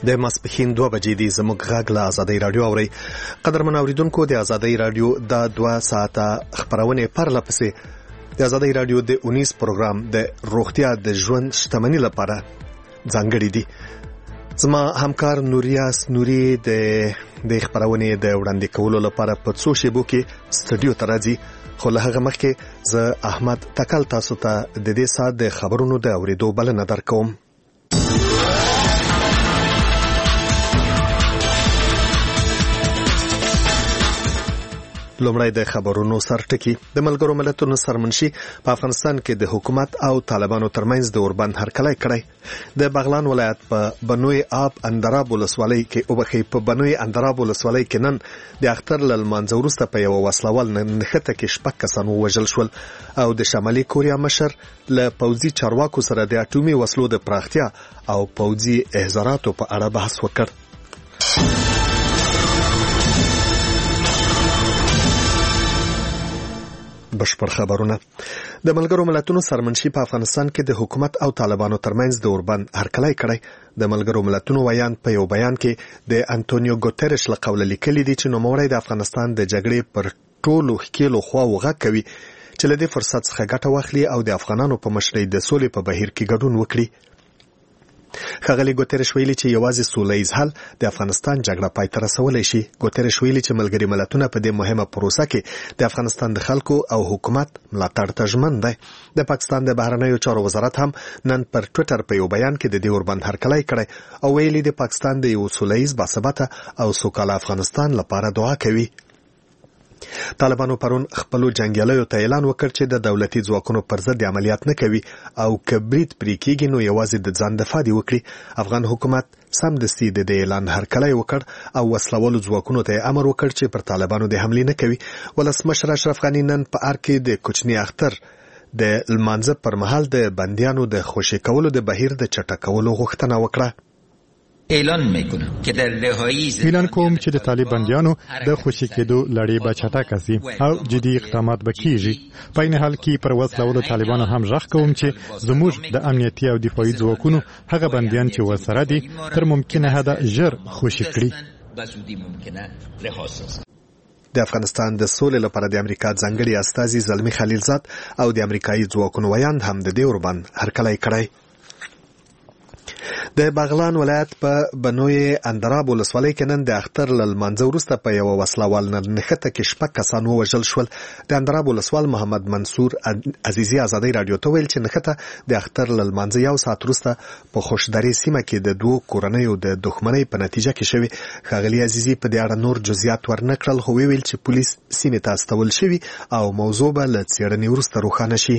د ماسپښین 2 بجې دی زموږ غږ له آزادۍ رادیو اوري. قدرمن اوریدونکو د آزادۍ رادیو د 2 ساعته خبرونه پرله پسې د آزادۍ رادیو د 19 پروګرام د روغتیا د ژوند شتمنۍ لپاره ځانګړي دي. زما همکار نوریاس نوري د خبرونه د وړاندې کولو لپاره په څو شیبو کې سټوډیو ته راځي، خو له هغه مخکې زه احمد تکل تاسو ته د دې ساعت د خبرونو د اوریدو بلنه درکوم. لومړی د خبرونو سرټکی. د ملګرو ملتونو سرمنشي په افغانستان کې د حکومت او طالبانو ترمنځ د اوربند هرکلی کړی. د بغلان ولایت په بنوی آب اندراب ولسوالۍ کې نن د اختر لمانځه وروسته په یو وسلوال نښته کې 6 کسان ووژل شول او د شمالي کوریا مشر له پوځي چارواکو سره د اټومي وسلو د پراختیا او پوځي احزاراتو په اړه بحث وکړ. بشپړ خبرونه. د ملګرو ملتونو سرمنشي په افغانستان کې د حکومت او طالبانو ترمنځ د اوربند هرکلی کړی. د ملګرو ملتونو ویان په یو بیان کې د انټونیو ګوتریش له قوله لیکلي دي چې نوموړی د افغانستان د جګړې پر ټولو ښکیلو خواوو غږ کوي چې له دې فرصت څخه ګټه واخلي او د افغانانو په مشرۍ د سولې په بهیر کې ګډون وکړي. ښاغلي ګوتریش ویلي چې یوازې سولهییز حل د افغانستان جګړه پای ته رسولی شي. ګوتریش ویلي چې ملګري ملتونه په دې مهمه پروسه کې د افغانستان د خلکو او حکومت ملاتړ ته ژمن دی. د پاکستان د بهرنیو چارو وزارت هم نن پر ټویټر په یو بیان کې د دې اوربند هرکلی کړی او ویلي د پاکستان د یو سولهییز باثباته او سوکاله افغانستان لپاره دعا کوي. طالبانو پرون خپلو جنگیالیو ته اعلان وکړ چې د دولتي ځواکونو پر ضد عملیات نه کوي او که برید پرې کېږي نو یوازې د ځان دفاع دې وکړي. افغان حکومت سمدستي د دې اعلان هرکلی وکړ او وسلوالو ځواکونو ته امر وکړ چې پر طالبانو د حملې نه کوي. ولسمشر اشرف غني نن په ار کې د کوچني اختر د لمانځه پر مهال د بندیانو د خوشي کولو د بهیر د چټکولو غوښتنه وکړه. اعلان کوم چې د طالب بندیانو د خوشي کېدو لړۍ به چټکه شي او جدي اقدامات به کیږي. په این حال کې پر وسلوالو طالبانو هم غږ کوم چې زموږ د امنیتي او دفاعي ځواکونو هغه بندیان چې ورسره دي تر ممکنه حده ژر خوشي کړي. د افغانستان د سولې لپاره د امریکا ځانګړي استازي زلمی خلیلزاد او د امریکایي ځواکونو ویاند هم د دې اوربند هرکلی کړی. د بغلان ولایت په بنوی اندراب ولسوالۍ کې نن د اختر لمانځه وروسته په یو وسلوال نښته کې 6 کسان ووژل شول. د اندراب ولسوال محمد منصور عزیزي آزادۍ رادیو ته ویل چې نښته د اختر لمانځه یو ساعت وروسته په خوشدري سیمه کې د 2 کورنیو د دښمنۍ په نتیجه کې شوی. ښاغلي عزیزي په دې اړه نور جزئیات ورنکړل خو ویل چې پولیس سیمې ته استول شوي او موضوع به له څېړنې وروسته روښانه شي.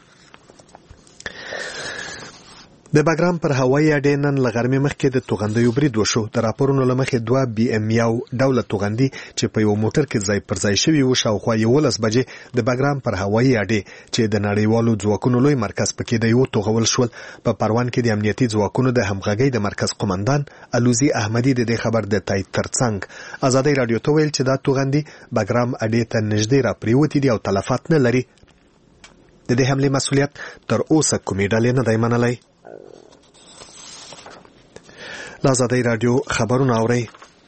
د بګرام پر هوایي اډې نن له غرمې مخکې د توغندیو برید وشو. د راپورونو له مخې 2 BM1 ډوله توغندي چې په یو موټر کې ځای پر ځای شوي وو شاوخوا 11 بجې د بګرام پر هوایي اډې چې د نړیوالو ځواکونو لوی مرکز پکې دی وتوغول شول. په پروان کې د امنیتي ځواکونو د همغږۍ د مرکز قومندان الوزي احمدي د دې خبر د تایید ترڅنګ آزادۍ رادیو ته ویل چې دا توغندي بګرام اډې ته نږدې را پریوتې دي او تلفات نه لري. د دې حملې مسؤلیت تر اوسه کومې ډلې نه دی منلی. آزادۍ رادیو خبرونه اورئ.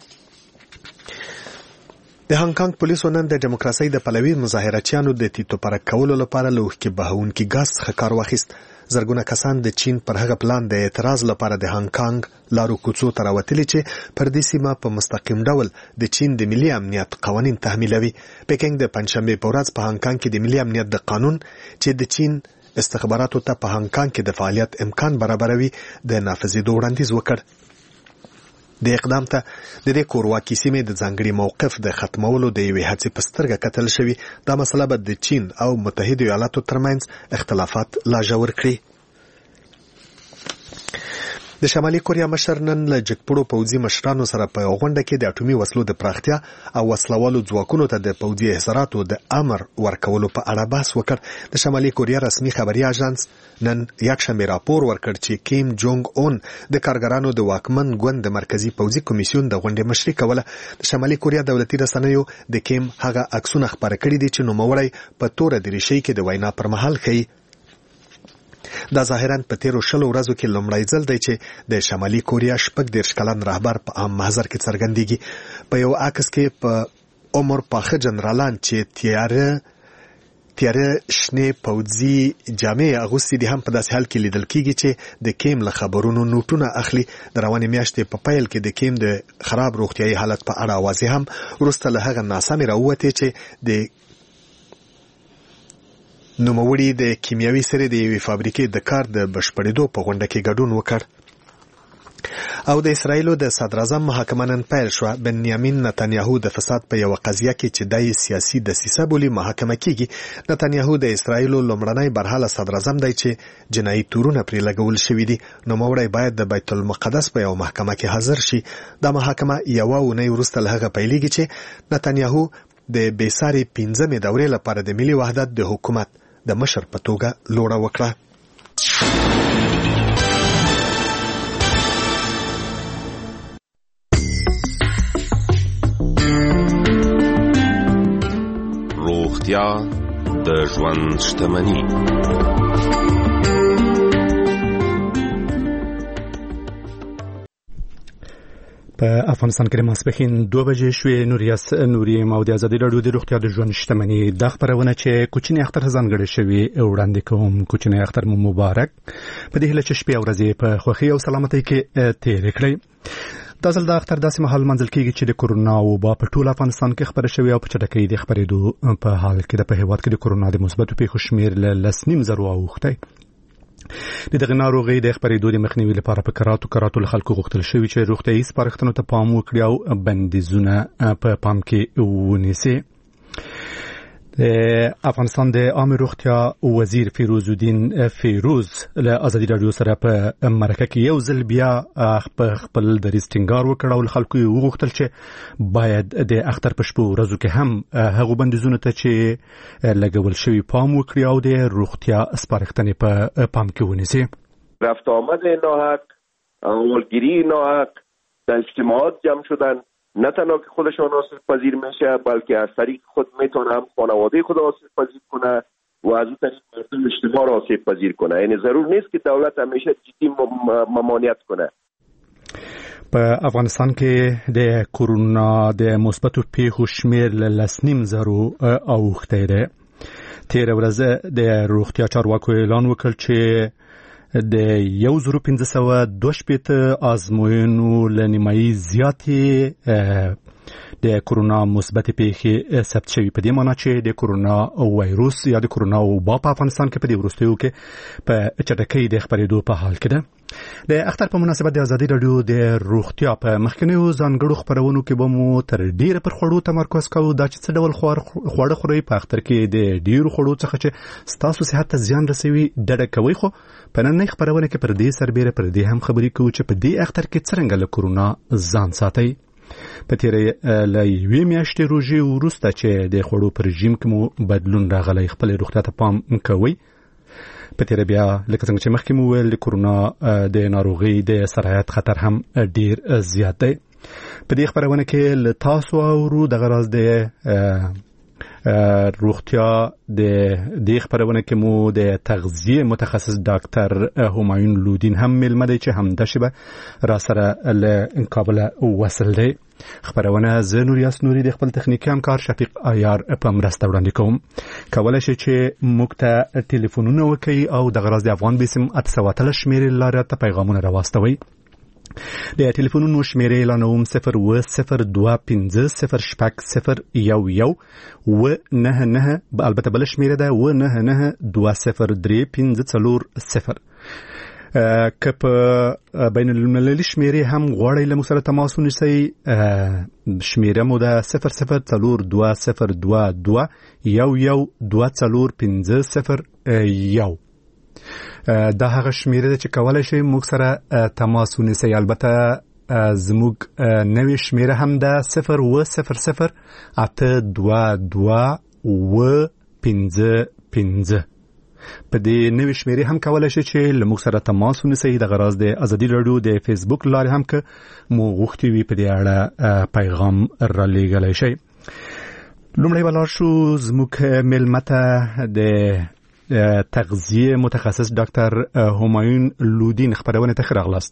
د هانګ کانګ پولیسو نن د دیموکراسۍ د پلوي مظاهرچیانو د تیتو پرک کولو لپاره له اوښکې بهونکي ګاز څخه کار واخیست. زرګونه کسان د چین پر هغه پلان د اعتراض لپاره د هانګ کانګ لارو کوڅو ته راوتلي چې پر دې سیمه په مستقیم ډول د چین د ملي امنیت قوانین تحمیلوي. پکینګ د پنځشنبه په ورځ په هانګ کانګ کې د ملي امنیت د قانون چې د چین استخباراتو ته په هانګ کانګ کې د فعالیت امکان برابروي د نافذېدو وړاندیز وکړ. د اقدام ته د دې کورواکي سیمې د ځانګړي موقف د ختمولو د یوې هڅې په سترګه کتل شوي. دا مسله به د چین او متحده ایالاتو ترمنځ اختلافات لا ژور کړي. د شمالي کوریا مشر نن له جګپړو پوځي مشرانو سره په غونډه کې د اټومي وسلو د پراختیا او وسلوالو ځواکونو ته د پوځي احزاراتو د امر ورکولو په اړه بحث وکړ. د شمالي کوریا رسمي خبري اژانس نن یکشنبه راپور ورکړ چې کیم جونګ اون د کارګرانو د واکمن ګوند د مرکزی پوځي کمیسیون د غونډې مشري کوله. د شمالي کوریا دولتي رسنیو د کیم هغه عکسونه خبر کړي دي چې نوموړی په توره دریشۍ کې د وینا پر مهال ښیي. دا ظاهراً په تیرو 20 ورځو کې لومړی ځل دی چې د شمالي کوریا 14 کلن رهبر په عام محضر کې څرګندېږي. په یو عکس کې په عمر پاخه جنرالان چې تیاره شنې پوځي جامې اغوستې دي هم په داسې حال کې لیدل کېږي چې د کیم له خبرونو نوټونه اخلي. د روانې میاشتې په پیل کې د کیم د خراب روغتیايي حالت په اړه اوازې هم وروسته له هغه ناسمې راووتې چې د نوموړي د کیمیاوي سرې د یوې فابریکې د کار د بشپړېدو په غونډه کې ګډون وکړ. او د اسرایلو د صدراعظم محاکمه نن پیل شوه. بنیامین نتانیاهو د فساد په یو قضیه کې چې دای سیاسي دسیسه بولي محاکمه کیږي. نتانیاهو د اسرایلو لومړنی برحاله صدراعظم دی چې جنایي تورونه پرې لګول شوي دي. نوموړی باید د بیت المقدس په یو محکمه کې حاضر شي. دا محاکمه یوه اونۍ وروسته له هغه پیلېږي چې نتانیاهو د بېساري 15مې دورې لپاره د ملي وحدت د حکومت د مشر په توګه لوړه وکړه. روغتیا د ژوند شتمني. په افغانستان کې ماسپښین 2 بجې شوې. نوریم او د ازادي راډیو د روغتیا د ژوند شتمني د خبرونه چې کوچنی اختر ځانګړی شوی وړاندې کوم. کوچنی اختر مو مبارک. په دې هیله چې شپې او ورځې په خوښۍ او سلامتۍ کې تیر کړئ. دا ځل د اختر داسې مهال منځل کېږي چې د کورونا وبا په ټول افغانستان کې خبره شوې او په چټکۍ د خبرېدو په حال کې د په هیواد کې د کورونا د مثبتو پیښو شمېر له 19,000 اوښتی. د دغه ناروغۍ د خبرېدو د مخنیوي لپاره په کراتو له خلکو غوښتل شوي چې روغتیايي سپارښتنو ته پام وکړي او بندیزونه په پام کې ونیسي. افغانستان د عامه روغتیا وزیر فیروزالدین فیروز له ازادي راډیو سره په مرکه کې یو ځل بیا خپل دریځ ټینګار وکړ او خلکو یې وغوښتل چې باید د اختر په شپو ورځو کې هم هغه بندیزونه ته چې لګول شوي پام وکړي او د روغتیا سپارښتنې په پام کې ونیسي. رفت آمد ناحق، اولگیری ناحق، در اجتماعات جمع شدن نه تنها که خودشان آسیب پذیر میشه بلکه از طریق خود میتونه هم خانواده خود آسیب پذیر کنه و از اون طریق مردم اجتماع را آسیب پذیر کنه. یعنی ضرور نیست که دولت همیشه جدی ممانعت کنه. په افغانستان کې د کورونا د مثبتو پیښو شمېر له 19,000 اوښتی دی. تېره ورځ د روغتیا چارواکو اعلان وکړ چې د 1522 آزموینو له نیمایي زیاتې د کورونا مثبت پیښې ثبت شوي. په دې معنی چې د کورونا وایروس یا د کورونا وبا په افغانستان کې په دې وروستیو کې په چټکۍ د خبرېدو په حال کې ده. د اختر په مناسبت د ازادي راډیو د روغتیا په مخکنیو ځانګړو خبرونو کې به مو تر ډیره پر خوړو تمرکز کوو. دا چې څه ډول خواړه خورئ په اختر کې د ډیرو خوړو څخه چې ستاسو صحت ته زیان رسوي ډډه کوئ. خو په نننۍ خبرونه کې پر دې سربېره پر دې هم خبرې کوو چې په دې اختر کې څرنګه له کورونا ځان ساتئ. په تیرې له یوې میاشتې روژې وروسته چې د خوړو په رژیم کې مو بدلون راغلی خپل روغتیا ته پام کوئ. په تیرې بیا لکه څنګه چې مخکې مو ویل د کورونا د ناروغۍ د سرایت خطر هم ډیر زیات دی. په دې خبرونه کې له تاسو اورو دغه راز د روغتیا د دې خبرونه کې مو د تغذیه متخصص ډاکټر همایون لودین هم ملمه دی چې هم د شبه را سره له کابل وصل دی. خبرونه زه نوریاس نوري د خپل تخنیکی همکار شفیق عیار په مرسته وړاندې کوم. کولای شئ چې موږ ته ټلیفونونه وکړئ او دغه راز د افغان بیسم 813 شمیرې لاره ته پیغامونه راواستوئ. د ټلیفونونو شمیرې اعلانوم 02025060111 البته بل شمیره ده 99203540. که په بین المللي شمیرې هم غواړئ له موږ سره تماس ونیسئ. شمیره مو ده 00420211245001. دا هغه شمیره ده چې کولای شئ موږ سره تماس ونیسئ. البته زموږ نوې شمیره هم ده 010082255. په دې نوې شمیرې هم کولای شئ چې له موږ سره تماس ونیسئ. دغه راز د ازادي راډیو د فیسبوک لارې هم که مو غوښتي وي په دې اړه پیغام را لیږلی شئ. لومړی به لاړ شو زموږ مېلمه ته د تغذیه متخصص ډاکټر همایون لودین خبرونه ته راغلاست.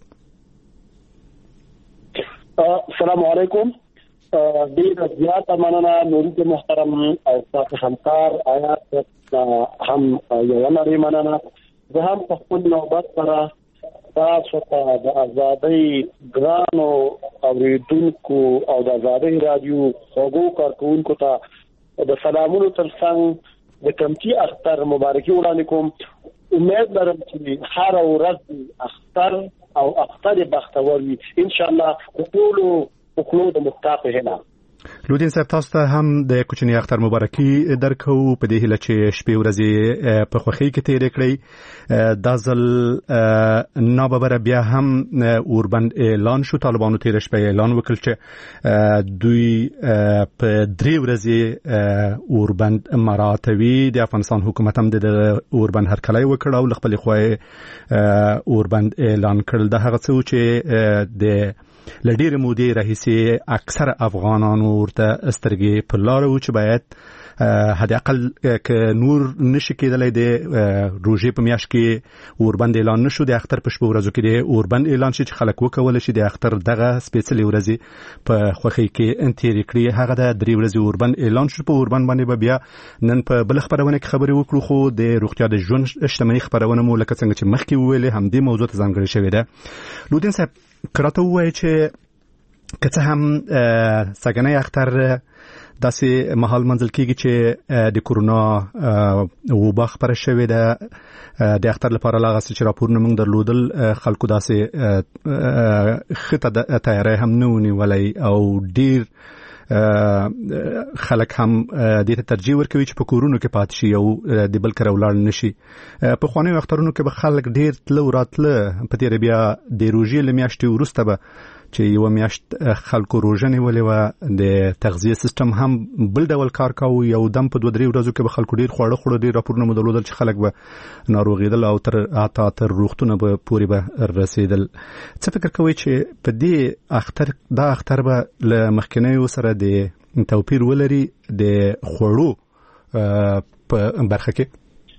السلام علیکم. ډیر زیات مننه نوري محترم او تاسو همکار آیات هم یو لري مننه. زه هم په خپل نوبت سره تاسو ته د آزادۍ ګرانو اوریدونکو او د آزادۍ رادیو خوږو کارکونکو ته د سلامونو ترڅنګ د کمتي اختر مبارکي وړاندې کوم. امید لرم چې هر ورځ اختر او اختر بختور وي ان شاء الله. ټول وکړو د مستقبل هنا. لودین صاحب تاسو ته هم د کوچنی اختر مبارکي درکو په دې هیله چې شپې ورځې په خوښۍ کې تیرې کړئ. دا ځل ناببره بیا هم اوربند اعلان شو. طالبانو تیر شپه اعلان وکړ چې دوی په 3 ورځې اوربند مراتوي. د افغانستان حکومت هم د اوربند هرکلی وکړ او خپل خوای اوربند اعلان کړل. دا هغه څه چې د لډیر مودې راهیسې اکثر افغانانو ورته استرګې په لار و چې باید حد اقل ک نور نشي کېدلای د روزي په میاشت کې اوربند اعلان نشو. د اختر په شپه ورځو کې د اوربند اعلان شي چې خلک وکول شي د اختر دغه سپیشل ورځي په خوخي کې انتیر کړی. هغه د 3 ورځې اوربند اعلان شو. په اوربند باندې بیا نن په بل خبرونه کې خبرې وکړو خو د روغتیا د ژوند اجتماعي خبرونه مو لکه څنګه چې مخکې ویلې هم دې موضوع ته ځانګړې شوې ده. لودین صاحب کراته وایي چې که هم سګنې اختر داسې محل منځل کېږي چې د کورونا وبا خبره شوې ده. د اختر لپاره لاغه چې راپورونه موږ درلودل خلکو داسې خطه تیاری هم نه ونیولای او ډیر خلک هم د ته ترجیح ورکوي چې په کورونو کې پات شي او د بل کر ولړ نشي. په خواني اخترونو کې به خلک ډیر تل وراتله په تیر بیا د روزي لمیاشتې ورسته به چې یو میاشت خلکو روزنه ولې و د تغذیه سیستم هم بل ډول کار کاوه. یو دم په 2-3 ورځو کې به خلکو ډیر خوړه ډیر راپورونه مدلودل چې خلک به ناروغیدل او تر روغتونه به پوری به رسیدل. څه فکر کوي چې په دې اختر به ل مخکنیو سره د توپیر ولري د خوړو په برخه کې؟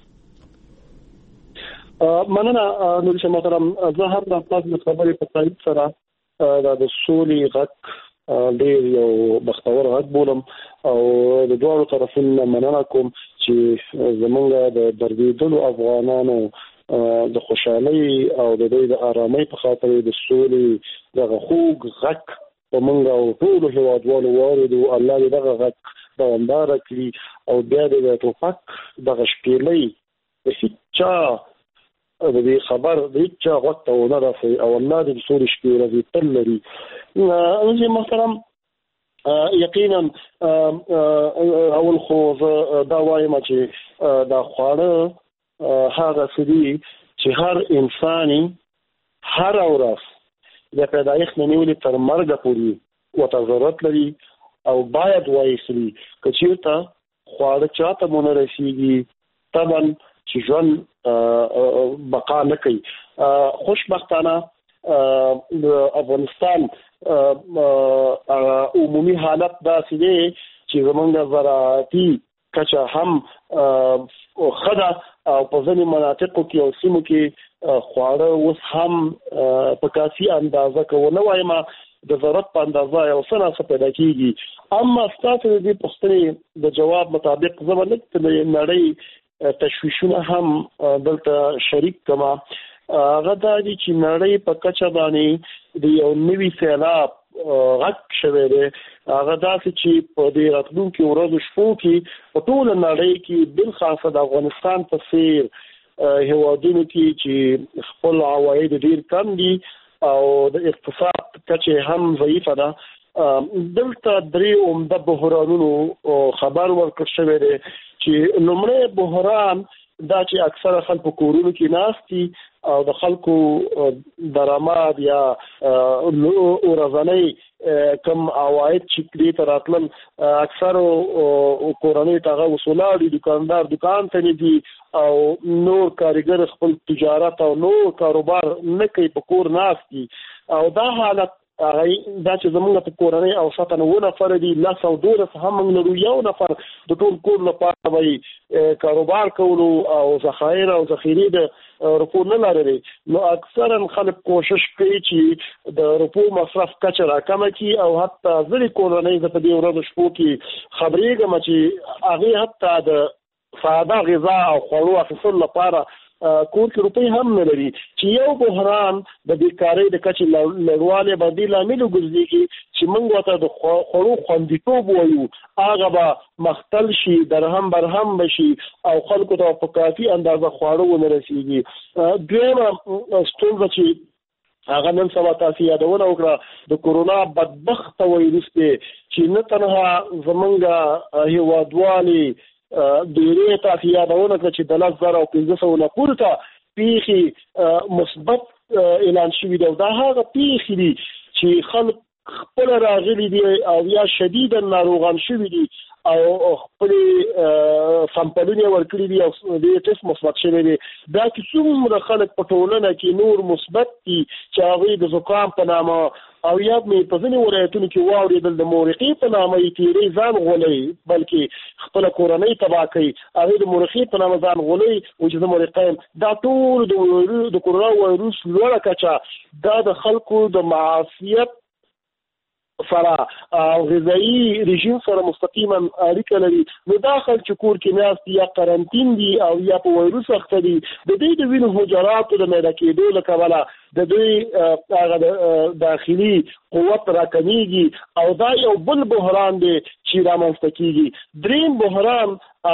مننه نور شه محترم. زه هم د تاسو خبرې په تایید سره دا د سولې غږ ډېر یو بختور غږ بولم او د دوه طرفونو مننه کوم چې زمونږ د دردیدلو افغانانو د خوشحالۍ او د دوی د آرامۍ په خاطر د سولې دغه خوږ غږ په موږ او ټول هیوادوالو واردو. الله دې دغه غږ دوامدار کړي او بیا د ټوپک دغه شپېلۍ د هیچا د دې خبر د هیچا وخت او نه راځي او الله دې سوري شپې ورځې تل لري. اوس محترم یقینا اول خو دا وایم چې دا خواړه هغه سړي چې هر انساني هر ورځ د پیدایښت نه نیولې تر مرګ پورې وته ضرورت لري او باید وایسي کچېرته خواړه چاته مونږ رسیږي طبعا چې ژوند بقا نه کوي. خوشبختانه د افغانستان عمومي حالت داسې دی چې زمونږ زراعتي کچه هم خدا او په ځینې مناطقو کې او سیمو کې خواړه اوس هم په کافي اندازه کوونه وایم د ضرورت په اندازه یو څه نه پیدا کیږي. اما ستاسو د پوښتنې د جواب مطابق زمونږ د نړۍ تشویشونه هم دلته شریک کما هغه د چې نړۍ په کچه باندې د یو نوي سیلاب غږ شوی دی. هغه داسې چې په دې راتلونکو ورځو شپو کې په ټول نړۍ کې بل خاصه د افغانستان په څیر هیوادونو کې چې خپل عواید ډیر کم دي او د اقتصاد کچه هم ضعیفه ده دلته درې عمده بحرانونو خبر ورکړ شوی دی چې لومړی بحران دا چې اکثر خلکو کورونو کې ناستي او د خلکو درآمد یا ورځنی کم عواید چې دې تراتل اکثر کورنۍ ته وسولاړي دکاندار دکان ته نه دي او نور کارګر خپل تجارت او نور کاروبار نه کوي په کور ناستي او دا حالت هغه دا چې زمونږ په کورنۍ او 97 نفر دي 112 هم موږ لرو یو نفر د ټول کور لپاره وي کاروبار کولو او ذخایر او ذخیره د روپو نه لري نو اکثرا خلک کوشش کوي چې د روپو مصرف کچه راکمه کی او حتی ځلې کورنۍ د په دې ورځو شپو کې خبرېږم چې هغه حتی د ساده غذا او خوړو اخیستلو لپاره کور کې روپۍ هم نه لري چې یو بحران د بیکارۍ د کچې لوړوالی باندې لامل وګرځي چې موږ ورته د خوړو خوندیتوب وایو هغه به مختل شي درهم برهم بشي او خلکو ته په کافي اندازه خواړه ونه رسیږي دویمه ستونزه چې هغه نن سبا تاسو یادونه وکړه د کورونا بدبخت وایروس دی چې نه تنها زمونږ هیوادوالي ډیره تاسو یادونه کړئ چې د 1500 نه پورته پیخي مثبت اعلان شوی دی دا هغه پیخي دي چې خلک خپل راغلي دي او یا شدیدا ناروغان شوی دي او خپل سامپلونه ورکړي دي او د ټیسټ مثبت شوی دی دا چې څومره خلک په ټولنه کې نور مثبت دي چې هغه د زکام په نامه او یاد مې په ځینې ولایتونو کې واورېدل د مورخې په نامه یې تیری ځان غولي بلکې خپل کورنۍ تباہ کوي هغه د مورخې په نامه ځان غولي او چې د مورخین دا ټول د کورونا وایروس لوړه کچه دا د خلکو د معافیت سره او غذایی رژیم سره مستقیما اړیکه لري نو داخل چې کور کې ناست یا قرنټین دي او یا په وایروس اخته دي د دې د وینې حجراتو د میده کېدو له کبله د دوی هغه داخلي قوت راکمیږي او دا یو بل بحران دی چې رامنځته کیږي دریم بحران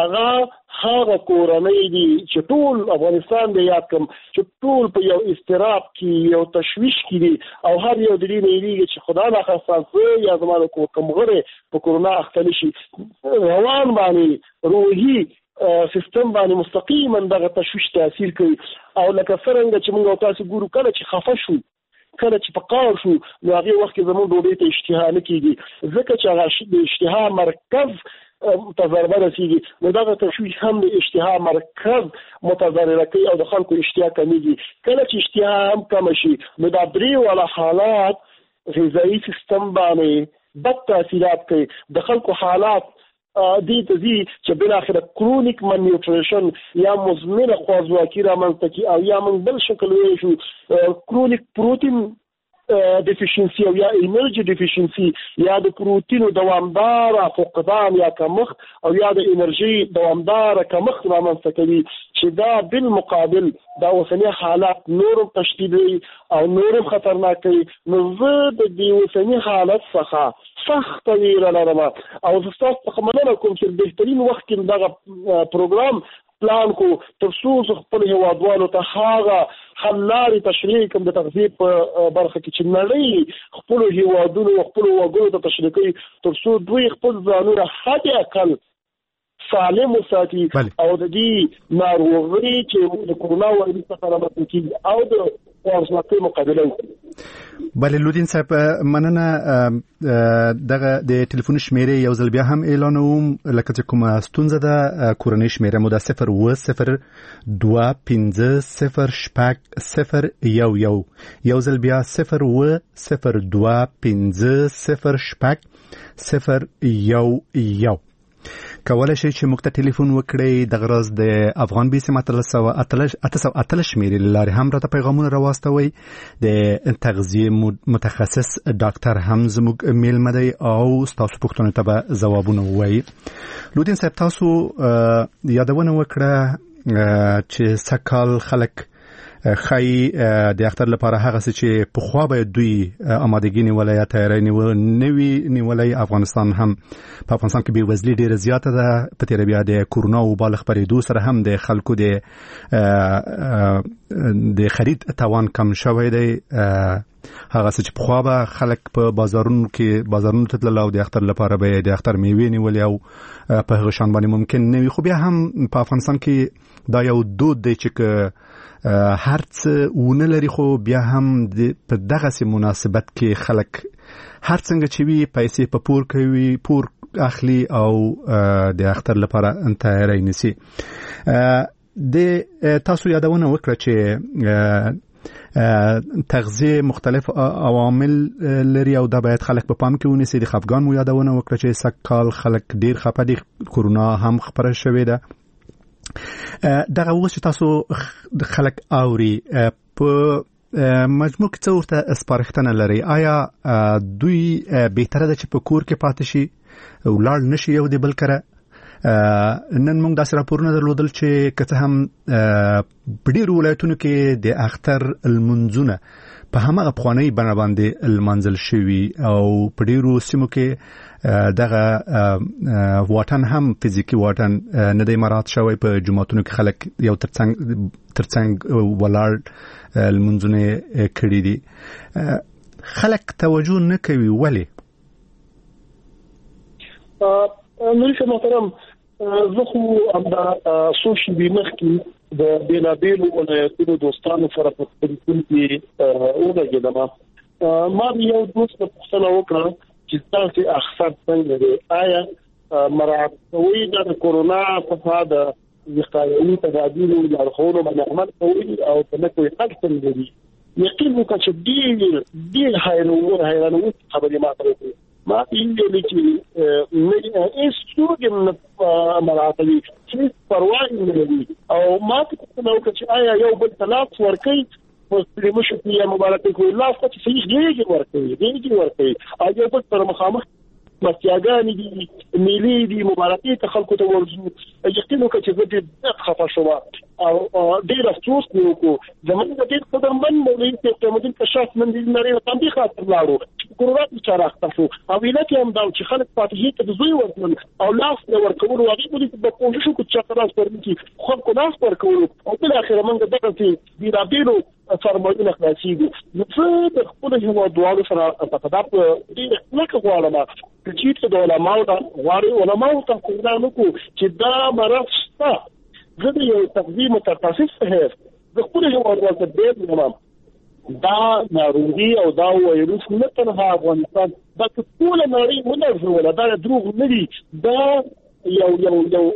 هغه کورنۍ دي چې ټول افغانستان دی یاد کوم چې ټول په یو استراب کې یو تشویش کې دي او هر یو د دې نه لري چې خدای نه خاصه یا زموږ کومغره په کورونا اخته شي روان باندې روحي سیستم باندې مستقیما دغه تشویش تاثیر کوي او لکه څنګه چې موږ تاسو ګورو کله چې خفه شو کله چې په قار شو نو هغه وخت زموږ ډوډۍ ته اشتها نه کیږي ځکه چې هغه د اشتها مرکز تضربه رسیږي نو دغه تشویش هم د اشتها مرکز متضرر کوي او د خلکو اشتها کمیږي کله چې اشتها هم کم شي نو دا درې ولا حالات غذایی سیستم باندې بد تاثیرات کوي د خلکو حالات دې ته دي چې بل اخر کرونیک مالنیوټریشن یا مزمنه خوازواکي رامنځته کی او یا من بل شکل وي شو کرونیک پروتین ډیفیشنسي او یا انرژي ډیفیشنسي یا د پروتینو دوامدار فقدان یا کمښت او یا د انرژي دوامدار کمښت رامنځته کوي چې دا بالمقابل دا اوسنی حالات نورم تشدیدوي او نورم خطرناک کوي نو زه د دې اوسنی حالت څخه سخت ویره لرم او زه تاسو ته مننه کوم چې بهترین وخت کې دغه پروګرام پلان کو ترڅو خپل هیوادوالو ته هغه حل لارې تشریح کوم د تغذیه په برخه کې چې نړۍ خپل هیوادونو خپل وګړو ته تشریح کوي ترڅو دوی خپل ځانونه حد اقل سالم وساتي او د دې ناروغۍ چې د کورونا وایروس سره مخ کیږي او د ورسمه مقابله وکړي بله لودین صاحب مننه دغه د ټلیفون شمیره یو ځل بیا هم اعلانوم لکه چې کومه ستونزه ده کورنۍ شمیره مو د 020250011 یو ځل بیا 020250011 کولای شئ چې موږ ته ټلیفون وکړئ د غرض د افغان بي سم 888 شمیرې لارې هم راته پیغامونه راوستوي د تغذیه متخصص ډاکټر هم زموږ میلمه دی او تاسو پوښتنو ته به ځوابونه ووایي لودین صاحب تاسو یادونه وکړه چې سکهال خلک خای د اختر لپاره هغه څه چې په خوا به دوی آمادګي نیولای یا تیاری نیولای افغانستان هم په افغانستان کې به وزلي ډیره زیاته ده په تیر بیا د کورونا او بالغ پرېدو سره هم د خلکو د خرید توان کم شوی دی هغه څه چې په خوا به خلک په بازارونو ته تلل او د اختر لپاره به د اختر میوې نیولې او په هغه شان باندې ممکن نه وي خو بیا هم په افغانستان کې دا یو دود دی چې هر څه ونه لري خو بیا هم په دغه سي مناسبت کې خلک هر څنګه چې وي پیسې په پور کوي پور اخلي او د اختر لپاره تیاری نیسي د تاسو یادونه وکړه چې تغذیه مختلف عوامل لري او دا باید خلک په پام کې ونیسي. د خفګان مو یادونه وکړه چې سکهال خلک ډیر خپه دي، کورونا هم خبره شوې ده. دغه اوس چې تاسو خلک اوري په مجموع کې څه ورته سپارښتنه لري؟ آیا دوی بهتره ده چې په کور کې پاتې شي ولاړ نشي یو د بل کره؟ نن موږ داسې راپورونه درلودل چې که څه هم په ډېرو ولایتونو کې د اختر لمونځونه په هماغه پخوانۍ بڼه باندې لمانځل شوي او په ډېرو سیمو کې دغه واټن هم فزیکي واټن نه دی مراعات شوی. په جوماتونو کې خلک یو ترڅنګ ولاړ لمونځونه کړي دي. خلک توجه نه کوي، ولې؟ نوري محترم، زه خو همدا سوشل بیمخ کې د بیلابیلو ولایتونو دوستانو سره په تلیفون کې ولګېدم. ما یو دوست په پوښتنه وکړه چې تاسو اخر څنګه دی، آیا مراعات کوئ د کورونا څخه د وقایوي تدابیرو لارښوونو باندې عمل کوئ او په نه کوئ اکثر لري؟ یقین وکړه چې ډېر حیرانوونکې خبرې ما ته وکړې. ما ویلي چې هیڅ څوک نه مراعاتوي، هیڅ پروا نه لري. او ما ته پوښتنه وکړه چې آیا یو بل ته لاس ورکوي په مشر یا مبارکي کوي؟ لاس ته چې صحیح ډېرې ورکوي او یو بل سره مخامخ مسیاګانې دي، میلې دي، مبارکي ته خلکو ته ورځو. یقین وکړه چې زه ډېر خفه شوم او ډېر افسوس مې وکړو. زموږ ډېر قدرمن مولوي صاحب تیمودین کشاف من دې نړۍ ته هم خاطر لاړو کورونا بیچاره اخته شو او ویلات یې هم دا چې خلک پاتې ته د زوی ورکول او لاس نه ورکول او هغه په دې په کوشش وکړو چې خلاص ورنکي خلکو لاس ورکول او په اخر موږ دغه چې بیرابیرو فرمایونه خلاصيږي. زه د خپل هیوادوالو سره په تداب ډېر کلک غواړم چې د علماء ته کومه نکو چې دا مرض شته. زه د یو تغذیه متخصص هیڅ د خپل هیوادوالو ته ډېر منم. دا ناروغي او دا وایروس نه تنها افغانستان بلکې ټول نړۍ ونرځوله. دا دروغ نه دي، دا یو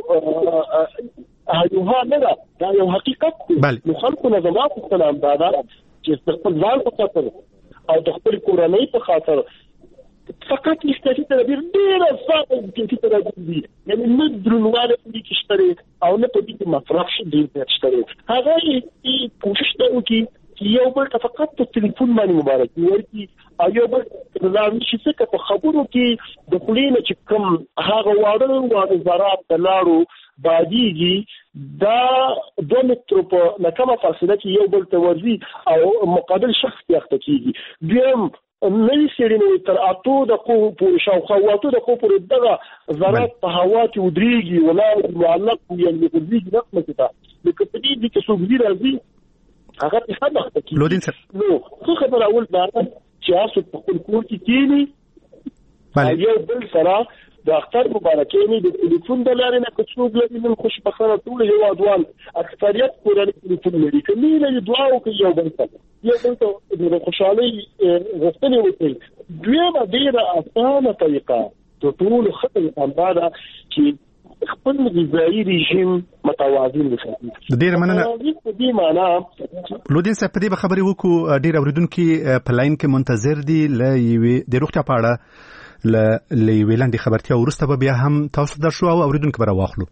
هغه نه دا یو حقیقت دی. نو خلکو نه زما په سلام دا چې خپل ځان په خاطر او د خپل کورنۍ په خاطر فقط احتیاطي تدابیر ډېر ساده احتیاطي تدابیر دي، یعنی نه درنواله دي چې شته او نه په دې کې مصرف شي ډېر شته. هغه یې کوشش کوي یو بل ته فقط په ټلیفون باندې مبارکي ورکړي او یو بل لاندې چې څه په خبرو کې د خلینو چې کوم هغه واړه زرات د لاړو باندېږي دا 2 متر په لکه فاصله کې یو بل ته ورځي او مقابل شخص کې اخته کیږي. بیا نوې سیرینو تر اتو د کو په شاوخوا واتو د کو پر دغه زرات په هوا کې ودرېږي ولا معلق یعنی ودرېږي نقمه ته لکه په دې کې څو راځي هغه څه خبره کوي. لودین سر نو خو خبر اول دا چې تاسو په خپل کور کې کینی یو بل سره د اختر مبارکي د ټلیفون د لارې نه کوڅو لري من خوشبختانه ټول یو ادوان اکثریت کورنۍ ټلیفون لري کله نه دعا وکړي یو بل ته د خوشحالي غوښتنه وکړي. دویمه ډیره اسانه طریقه د ټول خطر اندازه چې خپل غذایی رژیم متوازن وساتي. د ډیر مننه په دې معنا لودین صاحب په دې خبرې وکړو. ډیر اوریدونکو په لاین کې منتظر دي لې د روغتیا په اړه لې ویلاندې خبرتیا ورسته به بیا هم تاسو در شو او اوریدونکو به راوخلو.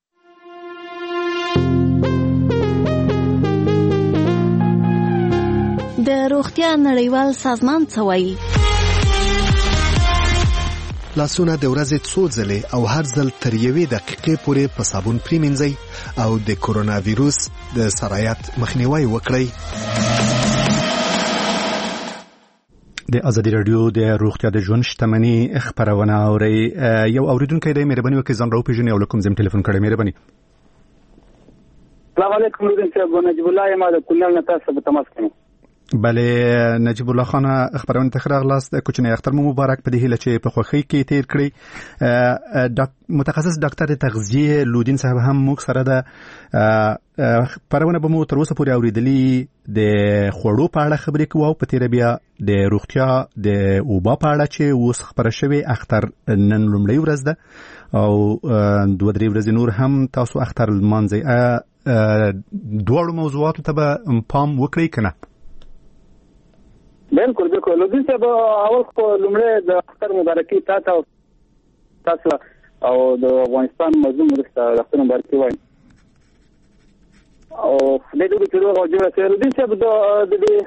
د روغتیا نړیوال سازمان څه وایي؟ لاسونه د ورځې څو ځلې او هر ځل تر یوې دقیقې پورې په صابون پریمنځئ او د کورونا ویروس د سرایت مخنیوي وکړئ. د ازادي رادیو د روغتیا د ژوند شتمنۍ خبرونه اوري. یو اوریدونکو د مهرباني وکړئ ځان راوپېژنئ او کوم ځم ټلیفون کړئ. مهرباني. السلام علیکم لودین صاحب، نجیب الله یم د کونړ نه تاسو په تماس کوم. بله نجیب الله خان خبرونه تخراغ لاست کوچنی اختر مبارک په دې هله چې په خوخی کې تیر کړی. متخصص ډاکټر تغذیه لودین صاحب هم موږ سره ده. پرونه به مو تر اوسه پورې اوریدلې د خوړو په اړه خبرې کوو او په تیر بیا د روغتیا د اوبا په اړه چې اوس خبره شوی اختر نن لومړی ورځ ده او 2-3 ورځې نور هم تاسو اختر لمانځئ. دواړو موضوعاتو ته به پام وکړئ کنه؟ بالکل بالکل دوی ته اول خو لومړی د اختر مبارکي تاسو او د افغانستان مظلوم ولس ته اختر مبارکي وایم او د دې ټولو غوډه سره دوی ته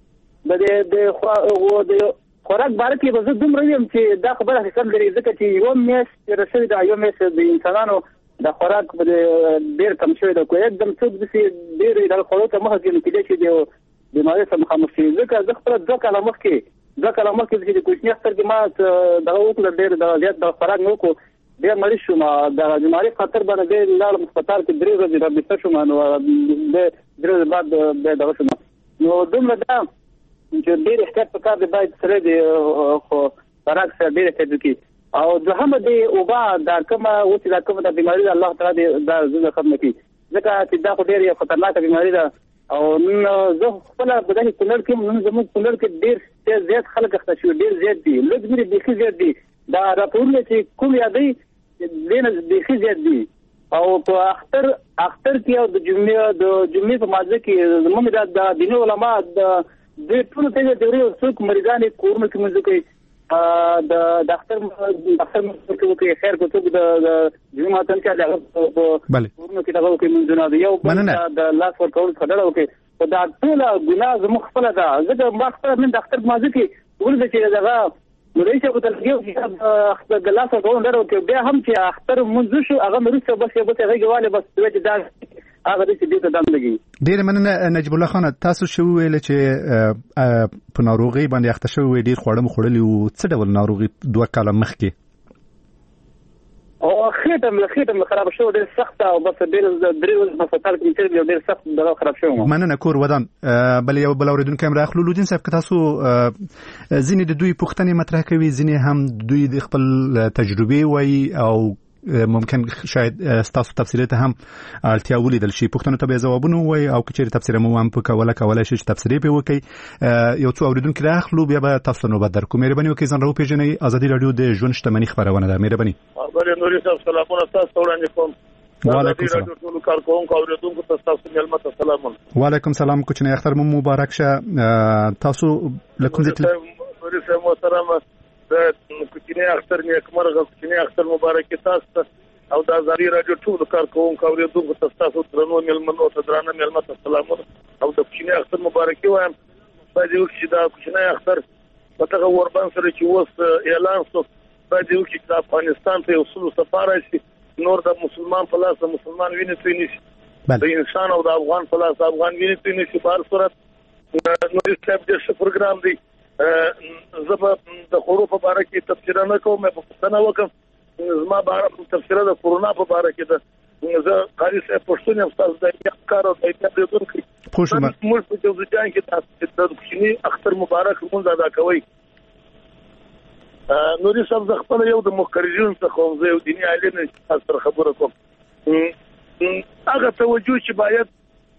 د خوراک بارکه به زه دومره یم چې دا خبره حقیقت لري ځکه چې یو میاشت رسېږي دا یو میاشت د انسانانو د خوراک ډېر کم شوی دی خو एकदम څوک داسې ډېر د خوړو ته مخه کېږي کېدای شي د بیمارۍ سره مخامخ شي ځکه زه خپله 2 کاله مخکې چې د کوچني اختر کې ما دغه وکړه ډېر د زیات د خوراک نه وکړو ډېر مریض شوم د بیمارۍ خطر باندې ډېر لاړم هسپتال کې 3 ورځې رابطه شوم نو د 3 ورځې بعد دغه شوم نو دومره دا چې ډېر احتیاط پکار دی باید سره د خوراک سره ډېر احتیاط وکړي او دوهمه د اوبه دا کومه د بیمارۍ الله تعالی دا زړه ختم کړي ځکه چې دا خو ډېر خطرناک بیمارۍ ده او زه خپل په دغه کونړ کې زموږ کونړ کې ډېر زیات خلک اخته شوي ډېر زیات دي لږ مې بیخي زیات دي دا راپورونه چې کوم یادې دینه بیخي زیات دي او په اختر کې او د جمعې په مازه کې زموږ د دیني علما د ټول ته د ډېر څوک مریضان کورونه کې منځ کوي د اختر کې خیر کو څوک د جمعې ماتن کې د کورونه کې دغه کې منځونه دی یو د لاس ورکول خبره وکي او دا ټول ګناه زموږ خپل ده ځکه ما خپل من د اختر مازه کې ورته چې دغه نو رئیس ابو تلګي د لاس ورکول درو کې بیا هم چې اختر منځ شو هغه مرسته بس هغه ګواله بس چې دا هغه دې ته دم لګي ډیر مننه نجیب الله خان تاسو شو ویل چې په ناروغي باندې اخته شو ډیر خوړم خړلې او څه ډول ناروغي 2 کاله مخکې او خېټم خراب شو ډیر سخت او بس ډیر درې په هسپتال کې ډیر سخت دغه خراب شو مننه کور ودان بل یو بل اوریدونکو هم راخلو لودین صاحب که تاسو ځینې د دوی پوښتنې مطرح کوي ځینې هم دوی د خپل تجربه وایي او ممکن شاید تاسو تفسیرات هم اړتیا ولیدل شي پښتنو ته به جوابونه وای او کچېر تفسیر مو هم په کولای شي چې تفسیر به وکي یو څو اوریدونکو راخلو بیا به تاسو نو بدر کوم مهرباني وکړئ ځان راو پیژنئ ازادي رادیو د ژوند شتمنۍ خبرونه ده مهرباني نوري صاحب سلامونه تاسو وړاندې کوم وعلیکم السلام ټول کارکونکو اوریدونکو تاسو ملمت سلامونه وعلیکم السلام کوچنی اختر مو مبارک شه تاسو لکم زیت نوري صاحب محترم د کوچنی اختر نیکمرغه کوچنی اختر مبارک تاسو او د ازادي رادیو ټول کارکونکو اوریدونکو تاسو درنو ملمنو ته درنه ملمت سلامونه او د کوچنی اختر مبارکي وایم باید یو چې دا کوچنی اختر په تاسو وربان سره چې وس اعلان شو باید یو چې د افغانستان ته وصول سفاره شي نور د مسلمان په لاس مسلمان ویني تویني د انسان او د افغان په لاس افغان ویني تویني په هر صورت نو ستاسو د پروګرام دی زبا د خورو په اړه کې تفسیر نه کوم په پښتنه وکم زما بار تفسیر د کورونا په اړه کې د زه قاری صاحب پښتون یم تاسو د کار او د دې خوشم موږ په دې ځای کې تاسو د کوچنی اختر مبارک مونږ ادا کوي نوري صاحب د خپل یو د مخرجین څخه زه یو دیني عالم تاسو خبره کوم هغه توجه چې باید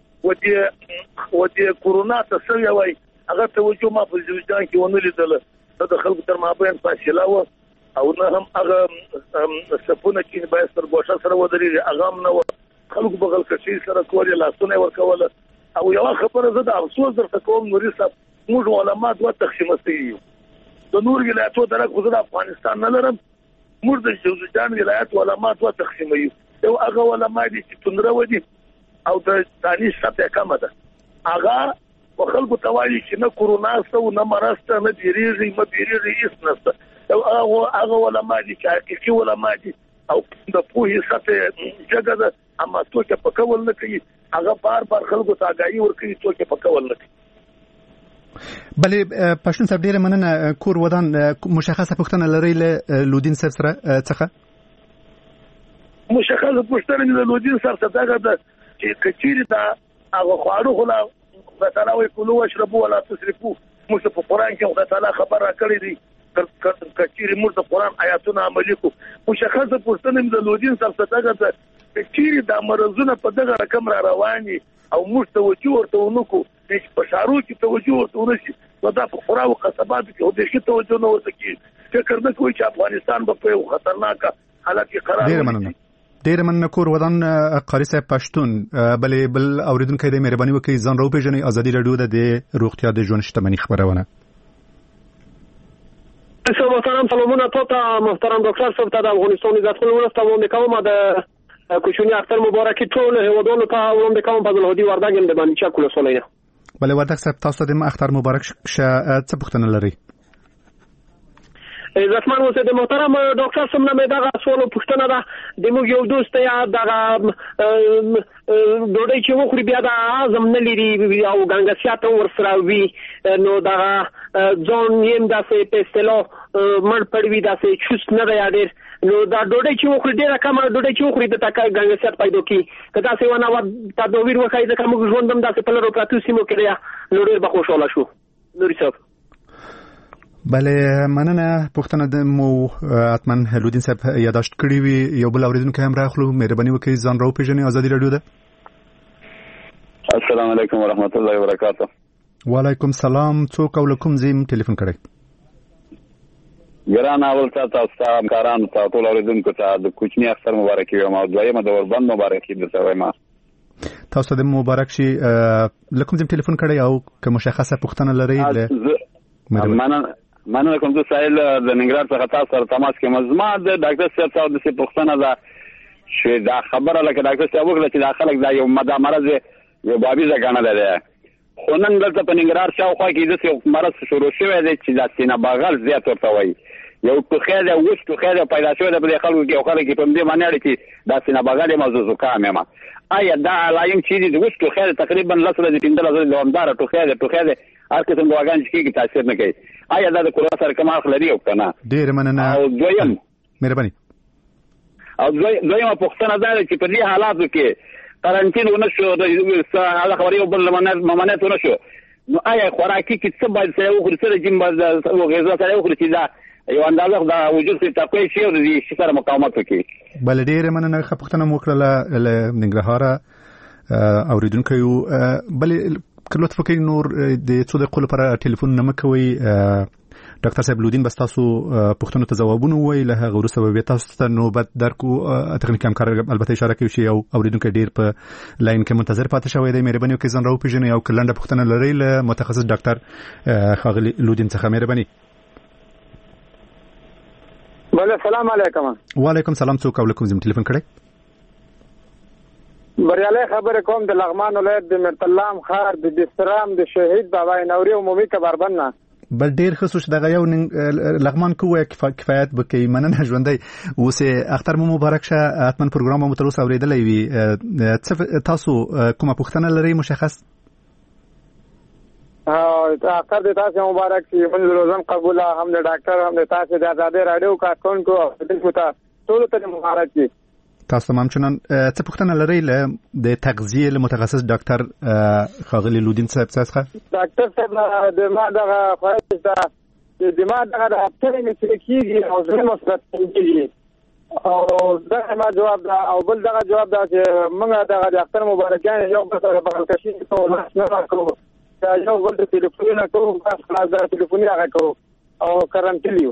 ودی کورونا ته سوي وای هغه توجه ما په ځوځان کې ونه لیدل د خلکو تر مابین فاصله و او نه هم هغه سپونه چې باید تر ګوښه سره ودرېږي هغه نه خلکو بغل کشي سره کولې لاسونه ورکول او یو خبره زه د افسوس درته کوم نوري صاحب موږ علما دوه تقسیم استیو د نور ولایتو درک د افغانستان نه لرم موږ د ځوځان ولایت علما دوه تقسیم یو هغه علما دي چې تندره ودی او د دانش سطح کم ده هغه وخلکو توالي چې نه کورونا سو نه مرسته نه دیریږي هیڅ نشته او هغه علما دي چې حقيقي علما دي او د پوهې سطح جګه ده اما څوک په کول نه کوي هغه بار خلکو ته آگاهي ورکوي څوک په کول نه کوي بلې پښتون صاحب ډیره مننه کور ودان مشخصه پښتنه لري له لودین صاحب سره څخه مشخصه پښتنه له لودین سره څخه ده چې کچيري دا هغه خواړو خلا خدای تعالی وی کولو واشربوا ولا تسرفوا موږ په قران کې خدای تعالی خبره کړې دي کچيري موږ د قران آیاتونه عملي کو مشخصه پښتنه د لودین سره څخه ده کچيري دا مرزونه په دغه رقم را رواني او موږ توجه ورته ونکو چې په شارو کې توجه ورته ونشي نو دا په خورا او قصبات کې د شي توجه نه ورته کی فکر نه کوي چې افغانستان په خطرناک حالت کې قرار ډیر مننه کور ودان قاری صاحب پښتون بل اوریدونکو د مهرباني وکړئ ځان راو پیژنئ ازادي رادیو د روغتیا د ژوند شتمنۍ خبرونه محترم سلامونه ته محترم ډاکټر صاحب ته د افغانستان عزت خپل ورسته وړاندې کوم د کوچنی اختر مبارکي ټول هیوادونو ته وړاندې کوم په ځل هدي وردګ د باندې چا کول سولینه بل وردګ صاحب تاسو د اختر مبارک شه څه پوښتنه لري عزتمن اوسه د محترم ډاکټر صاحب نه دغه سوال پوښتنه ده د موږ یو دوست یا دغه ډوډۍ چې وخوري بیا د اعظم نه لري او ګنګسیات ورسره وي نو دغه ځون یم داسې په اصطلاح مړ پړوي داسې چوست نه دی ډېر نو دا ډوډۍ چې وخوري ډېره کمه ډوډۍ چې وخوري د تکای ګنګسیات پیدا کی که داسې ونه و تدویر وکړي ځکه موږ ژوند هم داسې په لرو پراتو سیمو کې دی نو ډېر به خوشحاله شو نوري صاحب بله مننه پوښتنه د مو اتمن لودین صاحب یاداشت کړی وی یو بل اوریدونکو هم راخلو مهرباني وکړئ ځان راو پیژنئ ازادي رادیو ده السلام علیکم ورحمت الله وبرکاته وعلیکم السلام څوک او کوم زم ټلیفون کړی ګران اول تاسو ته کاران ته ټول اوریدونکو ته د کوچنی اختر مبارکي وایم او دویمه د اوربند مبارکي درته وایم تاسو د مبارک شي لکم زم ټلیفون کړی او که مشخصه پوښتنه لرئ مننه کوم د سایل د ننګرهار څخه تاسو سره تماس کې مزما د ډاکټر صاحب څخه د څه پوښتنه ده چې دا خبره لکه ډاکټر صاحب وکړه چې دا خلک دا یو مرض یو بابیزه ګڼل دی خو نن دلته په ننګرهار شاوخوا کې داسې مرض شروع شوی دی چې دا سینه بغل زیات ورته وایي یو ټوخی دی اوس ټوخی دی پیدا شوی دی په دې خلکو کې یو خلک په دې معنی لري چې دا سینه بغل یې موضوع زکام یم آیا دا علایم چې دي اوس ټوخی دی تقریبا 10 ورځې 15 ورځې دوامدار ټوخی دی هر قسم دواګان چې کېږي تاثیر نه کوي آیا دا د کرونا سره کوم اړخ لري او که نه ډېره مننه او دویم مهرباني او دویمه پوښتنه دا ده چې په دې حالاتو کې قرنټین ونه شو هغه خبرې یو بل ممانعت ونه شو نو آیا خوراکي کې څه باید سره وخوري څه رژیم باید غذا سره وخوري چې دا یو اندازه د وجود سره تقوی شي او د شي سره مقاومت وکړي بله ډېره مننه ښه پوښتنه مو وکړله له ننګرهاره اورېدونکی یو بلې که لطف وکړئ نور د څو دقیقو لپاره ټلیفون نه مه کوئ ډاکټر صاحب لودین بس تاسو پوښتنو ته ځوابونه ووایي له هغه وروسته به بیا تاسو ته نوبت درکو تخنیکي همکار البته اشاره کوي چې یو اورېدونکی ډېر په لاین کې منتظر پاتې شوی دی مهرباني وکړئ ځان راوپېژنئ او که لنډه پوښتنه لرئ له متخصص ډاکټر ښاغلي لودین څخه مهرباني بله سلام علیکم وعلیکم سلام څوک او له کوم ځای ټلیفون کړی بریالي خبره کوم د لغمان ولایت د مرتلام ښار د دسترام د شهید بابا نوري عمومي کبربند نه بل ډیر ښه سوچ دغه یو لغمان کوه کفایت بکې مننه ژوندۍ اوسه اختر مو مبارک شه اتمن پروګرام مو تر اوسه اوریدلې وي تاسو کومه پوښتنه لرئ مشخص اختر د تاسو مبارک شي من روزن قبول هم د ډاکټر هم د تاسو د آزادۍ رادیو کارکونکو ته ټول ته مبارک شي تاسو تمام چنان څه پوښتنه لرئ له د تغذیه له متخصص ډاکټر ښاغلي لودین صاحب څخه ډاکټر صاحب د ما دغه خواهش ده چې د ما دغه هفتې نه کېږي او زه مثبت کېږي او دغه ما جواب ده او بل دغه جواب ده چې موږ دغه د اختر مبارکان یو بل سره بغل کشي کوو نه راکړو یو بل د ټلیفون کوو بس خلاص د ټلیفون هغه کوو او کرنټلیو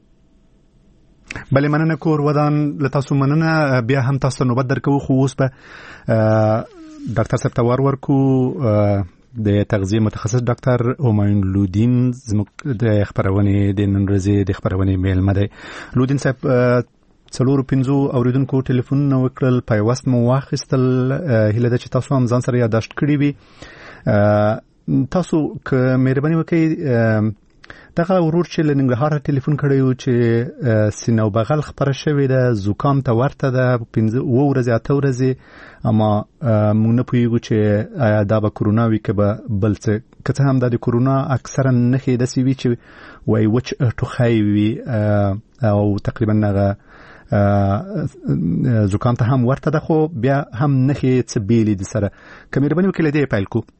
بله مننه کور ودان له تاسو مننه بیا هم تاسو نوبت درکو خو اوس به ډاکټر صاحب ته ورکو د تغذیه متخصص ډاکټر همایون لودین زموږ د خبرونې د نن ورځې د خبرونې میلمه دی لودین صاحب 4-5 اوریدونکو ټلیفون نو وکړل پیوست مو واخیستل هیله ده چې تاسو هم ځان سره یاداشت کړی وي تاسو که مهرباني وکړئ دغه ورور چې له ننګرهاره ټلیفون کړی و چې سینه او بغل خبره شوې ده زکام ته ورته ده 5 ورځې 8 ورځې اما موږ نه پوهیږو چې دا به کرونا وي که به بل څه که څه هم دا د کرونا اکثرا نښې داسې وي چې وایي وچ ټوخی وي او تقریبا هغه زکام ته هم ورته ده خو بیا هم نښې څه بیلې دي سره که مهرباني وکړئ له دې پیل کړو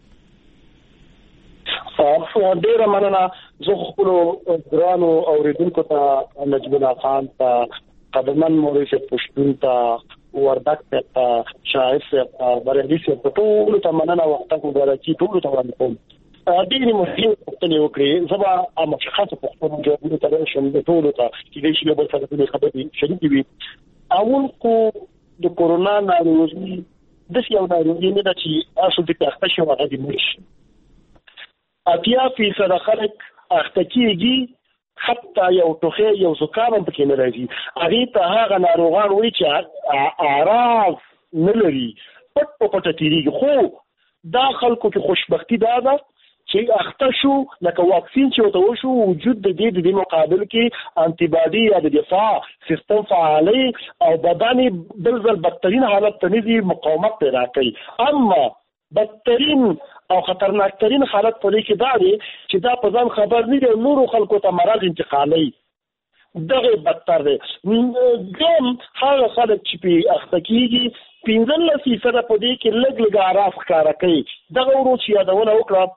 ډیره مننه زه خپل ګرانو اوریدونکو ته نجیب الله خان ته قدمن مورث پښتون ته وردګ ته شاعر ته بریالي ته ټول ته مننه وخت مبارکي ټول ته وړاندې کوم ډېرې مهمې پوښتنې وکړې زه به مشخصه پوښتنو جوابونه ته شم د ټولو ته چې دې شی به سره د خبرې شریکې وي اول کو د کورونا ناروغي د یو ناروغي نه ده چې اصل د تخته شو هغه د مرش 80% خلک اخته کېږي حتی یو ټوخی یو زکام هم پکې نه راځي. هغې ته هغه ناروغان وایي چې اعراض نه لري، پټ په پټه تېرېږي. خو دا خلکو کې خوشبختي دا ده چې اخته شو لکه واکسین چې ورته وشو، وجود د دې مقابل کې انټي باډي یا د دفاع سیستم فعالي او بدن بل ځل بدترین حالت ته نږدې مقاومت پیدا کوي. اما بدترین او خطرناکترین حالت په دې کې دا دی چې دا په ځان خبر نه دی، نورو خلکو ته مرض انتقالي، دغه بدتر دی. دویم هغه خلک چې په اخته کېږي 15% په دې کې لږ اعراض ښکاره کوي. دغه ورو چې یادونه وکړه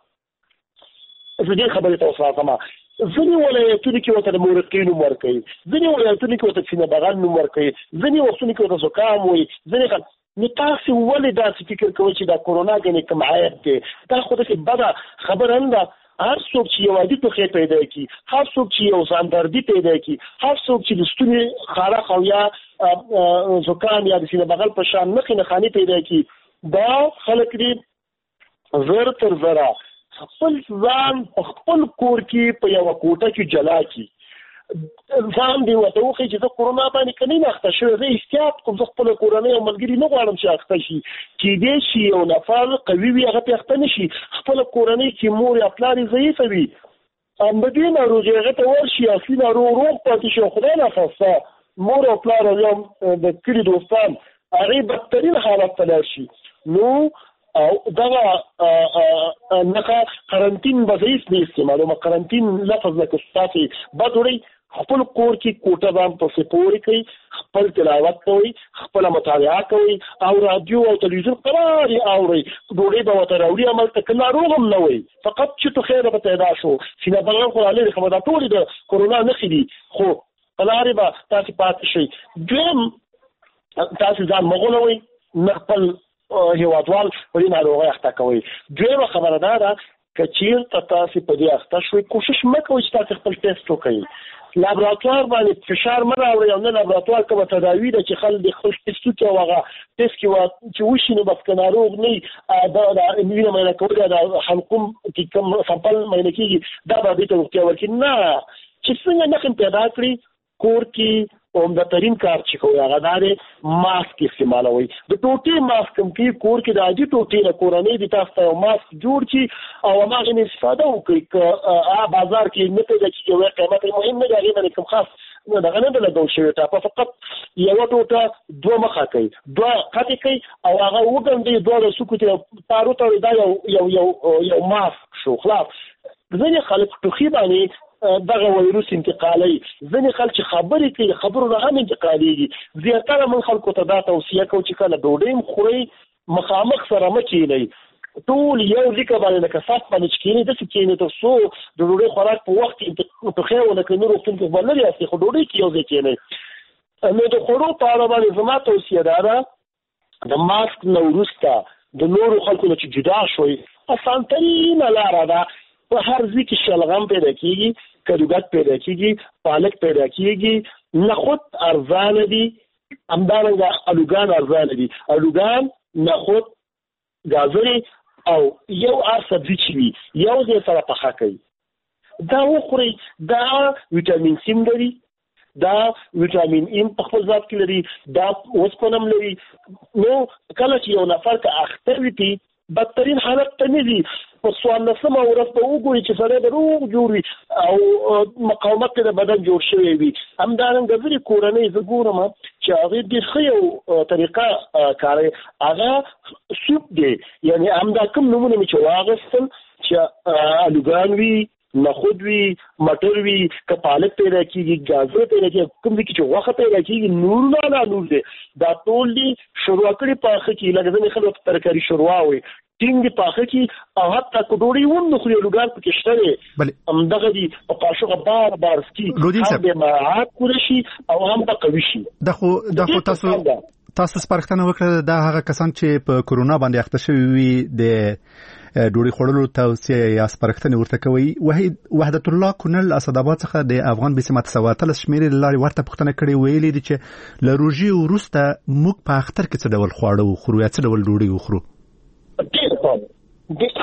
زه دې خبرې ته وساتم. ځینې ولایتونو کې ورته د مورقي نوم ورکوي، ځینې ولایتونو کې ورته سینه بغل نوم ورکوي، ځینې وختونو کې ورته زکام وایي، ځینې نو تاسو ولې داسې فکر کوئ چې دا کورونا ګنې کوم عیب دی؟ دا خو داسې بده خبره نه ده. هر څوک چې یو عادي ټوخی پیدا کړي، هر څوک چې یو ځاندردي پیدا کړي، هر څوک چې د ستوني خارښ او یا زکام یا د سینه بغل په شان نښې نښانې پیدا کړي، دا خلک دې زر تر زره خپل ځان په خپل کور کې په یوه کوټه کې جلا کړي. ځان دې ورته وښایي چې زه کورونا باندې که نه اخته شوی، زه احتیاط کوم، زه خپله کورنۍ او ملګري نه غواړم چې اخته شي. کېدای شي یو نفر قوي وي هغه پرې اخته نه شي، خپله کورنۍ کې مور یا پلار یې ضعیفه وي، د دې ناروغي هغه ته ورشي، اصلي ناروغ روغ پاتې شي، خدای ناخواسته مور او پلار او یا د کلي دوستان هغې بدترین حالت ته لاړ شي. نو او دغه نښه قرنطین به ضعیف نه استعمالومه. قرنطین لفظ لکه ستاسې بد وړئ، خپل کور کې کوټه ځان پسې پورې کوئ، خپل تلاوت کوئ، خپله مطالعه کوئ، او رادیو او تلویزیون قرار یې اورئ. ډوډۍ به ورته راوړي هملته که ناروغ هم نه وئ، فقط چې ټوخی به پیدا شو، سینه بغل خو رالرې خبر دا ټولې د کورونا نښې دي، خو په لارې به تاسې پاتې شئ. دویم تاسې ځان مه غولوئ، نه خپل هېوادوال په دې ناروغۍ اخته کوئ. دویمه خبره دا ده که چېرته تاسې په دې اخته شوئ، کوشش مه کوئ چې تاسې خپل ټیسټ وکړئ. لابراتوار باندې فشار مه راوړئ، او نه لابراتوار کومه تداوي ده چې خلک د خپل ټیسټ وکړي او هغه ټیسټ کې چې وشي نو بس که ناروغ نه وي د وینه معاینه کول یا د حلقوم کې کوم سمپل معاینه کېږي دا به دې ته روغتیا ورکړي. نه، چې څنګه نښې پیدا کړي، کور کې عمده‌ترین کار چې کوئ هغه دا دی ماسک استعمالوئ. د ټوټې ماسک هم کې کور کې د عادي ټوټې نه کورنۍ دې تاسو ته یو ماسک جوړ کړي او هماغې نه استفاده وکړئ. که بازار کې نه پیدا کېږي یو قیمت یې مهم نه دی، هغې باندې کوم خاص دغه نه ده لګول شوې ټاپه، فقط یوه ټوټه دوه مخه کوي، دوه قطې کوي او هغه وګنډئ، دوه د سوکو ته پارو ته دا یو ماسک شو، خلاص. ځینې خلک ټوخي باندې دغه وایروس انتقالي، ځینې خلک چې خبرې کوي خبرو نه هم انتقالېږي. زیاتره من خلکو ته دا توصیه کوو چې کله ډوډۍ هم خورئ مخامخ سره مه کښېنئ، ټول یو لیکه باندې لکه صف باندې چې کښېنئ داسې کښېنئ تر څو د ډوډۍ خوراک په وخت کې ټوخی ونه کړي. نور وختونو کې به لرې یاستئ خو ډوډۍ کې یو ځای کښېنئ. نو د خوړو په اړه باندې زما توصیه دا ده د ماسک نه وروسته د نورو خلکو نه چې جدا شوئ، اسانترینه لاره ده په هر ځای کې شلغم پیدا کېږي، کدوګت پیدا کېږي، پالک پیدا کېږي، نخود ارزانه دي، همدارنګه الوګان ارزانه دي. الوګان، نخود، ګازرې او یو هر سبزي چې وي یو ځای سره پخه کوي، دا وخورئ. دا ویټامین سي هم لري، دا ویټامین ای په خپل ذات کې لري، دا اوسپنه هم لري. نو کله چې یو نفر که اخته وي بدترین حالت ته نه ځي، په 14مه ورځ به وګوري چې سړی به روغ جوړ وي او مقاومت د بدن جوړ شوی وي. همدارنګه ځینې کورنۍ زه ګورم چې هغې ډېر ښه یو طریقه کاروي، هغه سوپ دی. یعنې همدا کوم نومونه مې چې واخیستل چې الوګان وي، نخود وي، مټر وي، که پالک پیدا کېږي، ګازر پیدا کېږي، کوم ځای کې چې غوښه پیدا کېږي، نورونه لا نور دی، دا ټول دي شوروا کړي پاخه کړي، لکه ځینې خلک ترکاري شوروا وایي، ټینګ دي پاخه کړي او حتی که ډوډۍ هم نه خوري الوګان پکې شته دی، همدغه دي په قاشوغه بار بار سکي، هم به مراعات پوره شي او هم به قوي شي. دا خو تاسو سپارښتنه وکړه دا هغه کسان چې په کورونا باندې اخته شوي وي د ډوډۍ خوړلو توصیه یا سپارښتنه ورته کوي. وحدت الله کونل اسداباد څخه د افغان بسمت 113 شمیرې لارې ورته پوښتنه کړې، ویلي دي چې له روژې وروسته موږ په اختر کې څه ډول خواړه وخورو یا څه ډول ډوډۍ وخورو؟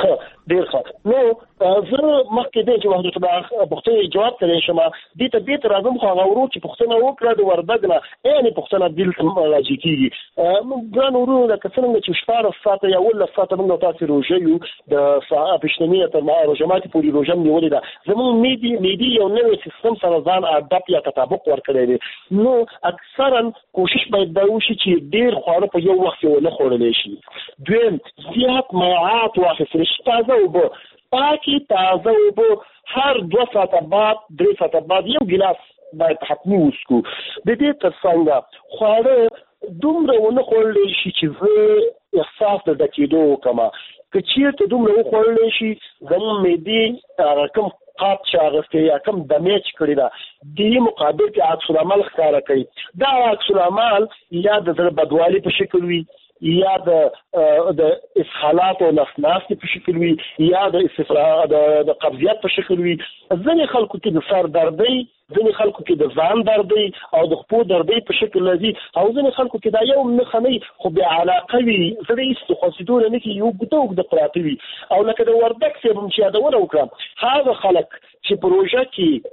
ډیر ښه. نو زه مخکې د جواب ته پوښتنې جواب کړی شم دې ته بیت راځم خو هغه ورو چې پوښتنه وکړه د وردګ نه یعنی پوښتنه دلته راځي کیږي. ګران ورو د کسرنګ چې شپاره ساته یا ول ساته موږ تاسو روزه یو د ساعت پښتنیه ته ما روزماتي پوری روزه نیولې ده. زموږ میډي یو نوې سیستم سره ځان اداپ یا تطابق ورکړی دی. نو اکثرا کوشش باید دا وشي چې ډیر خواړه په یو وخت ونه خوړل شي. دویم زیات مایعات واخیستل شي، تازه اوبه، پاکي تازه اوبه هر 2 ساعته بعد 3 ساعته بعد یو ګلاس باید حتمي وڅښو. د دې ترڅنګ خواړه دومره ونه خوړل شي چې زه احساس د ډکېدو وکړم. که چېرته دومره وخوړل شي زموږ معدې رقم قاب شاغسته یا کم دمیج کړی دا د مقابل کې عکس العمل ښکاره کوي. دا عکس العمل یا د بدوالي په شکل وي، یا د اسهالات او نفس په شکل وي، یا د قبضیت په شکل وي. ځینې خلکو کې د سر دردي، ځینې خلکو کې د ځان دردي او د خپو دردي په شکل لري، او ځینې خلکو کې دا یو نه خني خو به علاقه وي زړه یې خاصیتونه نه کې یو ګټو پراته وي. او لکه د وردګ څخه چې یادونه وکړم هغه خلک چې پروژه کې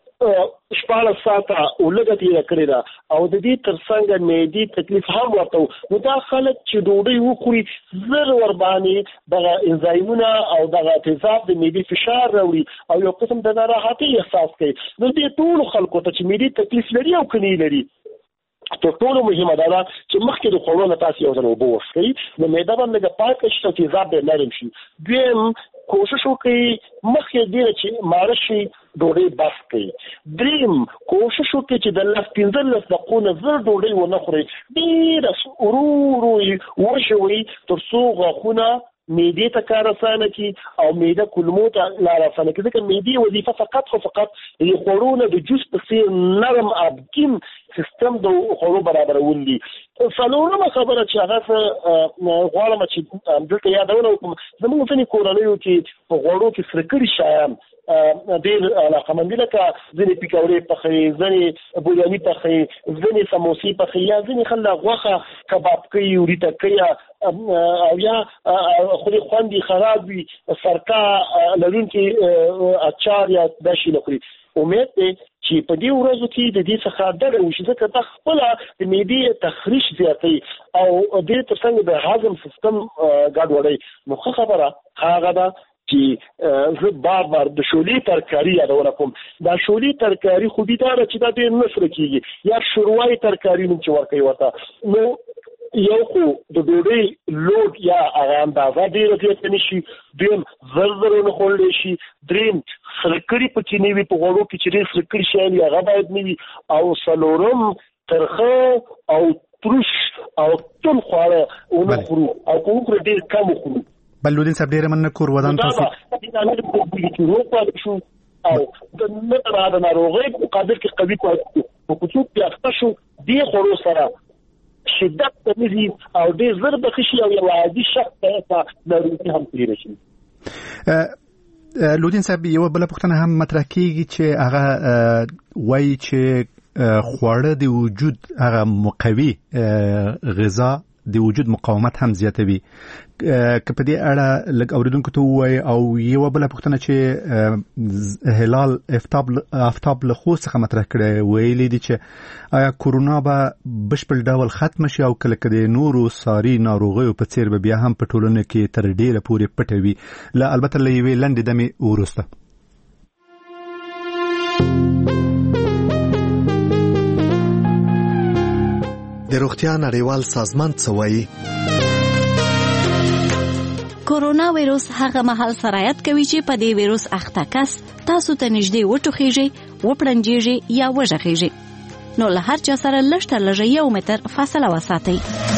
14 ساعته ولګه تیر کړی دا او د دې ترڅنګ معدي تکلیف هم ورته، نو دا خلک چې ډوډۍ وخوري زر ور باندې دغه انزایمونه او دغه تیزاب د معدي فشار راوړي او یو قسم د ناراحتۍ احساس کوي. نو دې ټول خلکو ته چې معدي تکلیف لري او کني لري تر ټولو مهمه دا ده چې مخکې د خوړو نه تاسو یو ځل اوبه وڅښئ، نو معده باندې پاکه شي او تیزاب به نرم شي. دویم کوشش وکړئ مخکې دې چې مارشي ډوډۍ بس کړئ. دریم کوشش وکړئ چې د 15 دقیقو نه زر ډوډۍ ونه خورئ، ډېر ورو وشوئ تر څو غاښونه معدې ته کار اسانه کی او معده کولمو ته لار اسانه کی. ځکه معدې وظیفه فقط د خوړو نه د جوس په څیر نرم ابکین سیستم د خوړو برابرول دي. څلورمه خبره چې هغه غواړم چې دلته یادونه وکړم، زموږ ځینې کورنیو کې په غوړو کې سره کړي شیان ډېر علاقمند دي، لکه ځینې پیکورې پخوي، ځینې بوریاني پخوي، ځینې سموسې پخوي، یا ځینې خلک غوښه کباب کوي، وریته کوي، او یا خوري خوندې خراب وي سرکه لرونکي اچار یا دا شي نه خوري. امید دی چې په دې ورځو کې د دې څخه ډډه وشي، ځکه دا خپله د معدې تخریش زیاتوي او دې ترڅنګ د هضم سیستم ګډوډوي. نو ښه خبره هغه ده چې زه بار د شولې ترکاري یادونه کوم. دا شولې ترکاري خو دې دا چې دا ډېر نه سره کېږي، یا شوروایي ترکاري نوم چې ورکوي ورته. نو یو خو د ډوډۍ لوډ یا هغه اندازه ډېره زیاته نه شي، دویم زر نه خوړلی شي، دریم سرکړي پکې نه وي په غوړو کې چې ډېر سرکړي شیان وي هغه باید نه وي، او څلورم ترخه او تروش او تون خواړه ونه خورو او که وخورو ډېر کم وخورو. بلودین صاحب ډېره مننه کور ودان تاسو او د ناروغۍ په مقابل کې قوي کوي په کوڅو کې اخته شو دې خوړو سره شدت تمیزي او ډېر زر بخشي او یو عادي شخص ته ناروغي هم تیر شي. لودین صاحب یو بل پوښتنه هم مطرح کیږي چې هغه وایي چې خواړه د وجود هغه مقوي غذا د وجود مقاومت هم زیاتوي. که په دې اړه لږ اوریدونکو ته ووایي، او یو بله پوښتنه چې هلال آفتاب له خوست څخه مطرح کړی ویلي دي چې آیا کورونا به بشپړ ډول ختم شي او کله که د نورو ساري ناروغیو په څیر به بیا هم په ټولنه کې تر ډیره پورې پټه وي، البته له یوې لنډې دمې وروسته. د روغتیا نړیوال سازمان څه وایي؟ کورونا وایروس هغه مهال سرایت کوي چې په دې وایروس اخته کس تاسو ته نږدې وټوخیږي، وپړنجیږي یا وژغیږي. نو له هر چا سره لږ تر لږه 1 متر فاصله وساتئ.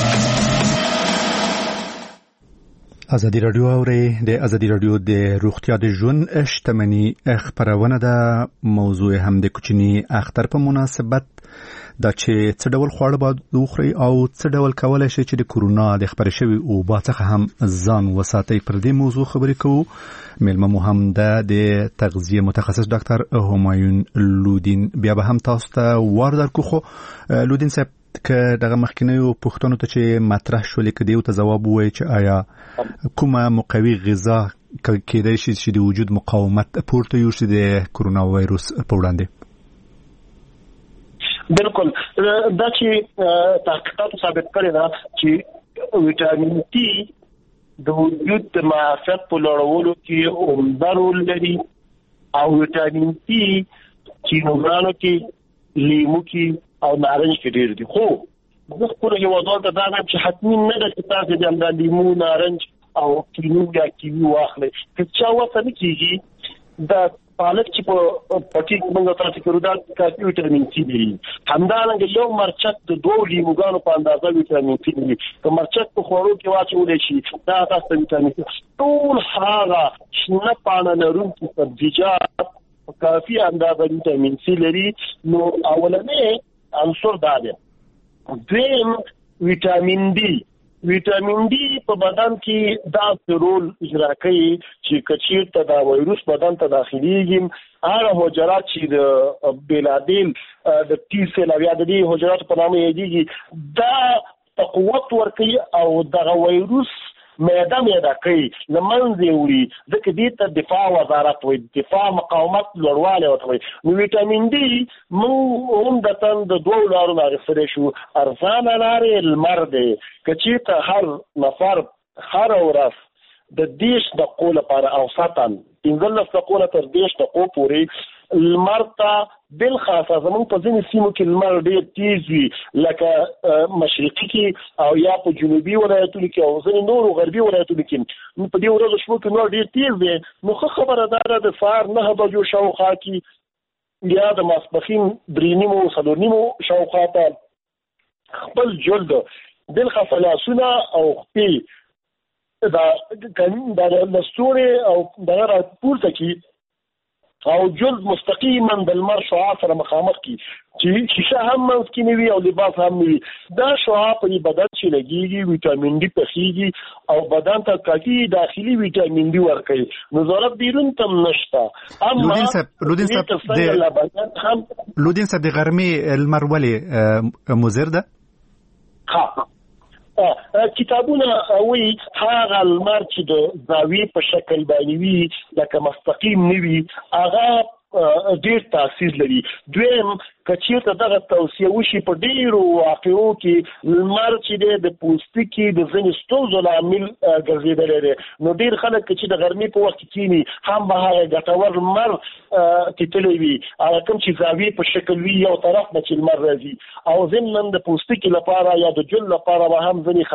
ازادي رادیو اوري د ازادي رادیو د روغتیا د ژوند شتمنۍ خبرونه ده. موضوع هم د کوچني اختر په مناسبت دا چې څه ډول خواړه باید وخورئ او څه ډول کولای شئ چې د کورونا د خپرې شوي اوبا څخه هم ځان وساتئ. پر دې موضوع خبرې کوو. میلمه مو هم ده د تغذیه متخصص ډاکټر همایون لودین. بیا به هم تاسو ته وار درکو. خو لودین صاحب که دغه مخکینیو پوښتنو ته چې مطرح شولې که دیو ته ځواب ووایي چې آیا کومه مقوي غذا کېدای شي چې د وجود مقاومت پورته یوسي د کرونا وایروس په وړاندې. بالکل دا چې تحقیقات ثابت کړي دا چې وټامین ټي د وجود د معافیت په لوړولو کې عمده رول لري او وټامین ټي چې نورانو کې لیمو کې او نارنج کې ډېر دي. خو زه خپل هیوادوالو ته دا وایم چې حتمي نه ده چې تاسو د لیمو نارنج او کینو یا کیوي واخلئ. که چا ورته نه کېږي دا پالک چې په پټي کې موږ تاسو کړو دا کافي وټامین سی لري. همدارنګه یو مرچک د 2 لیموګانو په اندازه وټامین سی لري. که مرچک په خوړو کې واچول شي دا تاسو ته وټامین سی ټول هغه شنه پاڼه لرونکي سبزیجات کافي اندازه وټامین سی لري. نو اولنې عنصر دا دی. دویم وټامین ډي. وټامین ډي په بدن کې دا رول اجرا کوي چې کچیر ته دا وایروس بدن ته داخليږي هغه حجرات چې د بلادین د ټي سیل یا د دې حجرات په نامه یادېږي دا قوت ورکوي او دا وایروس معده کوي لمنځه وړي. ځکه دې ته دفاع وزارت وایي، دفاع مقاومت لوړوالی ورته وایي. نو وټامین ډي موږ عمدتاً د 2 لارو نه اخیستلی شو. ارزانه لارې لمر دی. که چېرته هر نفر هره ورځ د 10 دقیقو لپاره اوسطاً 15 دقیقو نه تر 10 دقیقو پورې لمر ته بالخاصه زموږ په ځینې سیمو کې لمر ډېر تیز وي لکه مشرقي کې او یا په جنوبي ولایتونو کې او ځینې نورو غربي ولایتونو کې په دې ورځو شپو کې لمر ډېر تیز دی. نو ښه خبره دا ده د سهار 9 بجو شاوخوا کې یا د ماسپښین 3:30 4:30 شاوخوا ته خپل جلد بالخاصه لاسونه او خپې دا لستوري او دا راپورته کې او جلد مستقیما د لمر شعاع سره مخامخ کی چې شیشه هم منځ کې نه وي او لباس هم نه وي. دا شعاع په بدن چې لګيږي وټامین ډي پخېږي او بدن ته کافي داخلي وټامین ډي ورکوي. نو ضرورت بیرون تم نشته. اما لودین صاحب د غرمې لمر ولې مضر ده؟ ها کتابونه وی هغه لمر چې د زاویې په شکل باندې وي لکه مستقیم نه وي هغه ډیر تاثیر لري. دویم کچیرته دغه توصیه وشي په ډیرو واقعو کې لمر چې د پوستکي د ځینې ستونزو لامل ګرځېدلی دی. نو ډیر خلک چې د غرمې په وخت کې کینی هم به هغه ګټور لمر تتلی وي هغه کوم چې زاویې په شکل وي یو طرف نه چې لمر راځي او ضمن د پوستکي لپاره یا د جلد لپاره به هم ځینې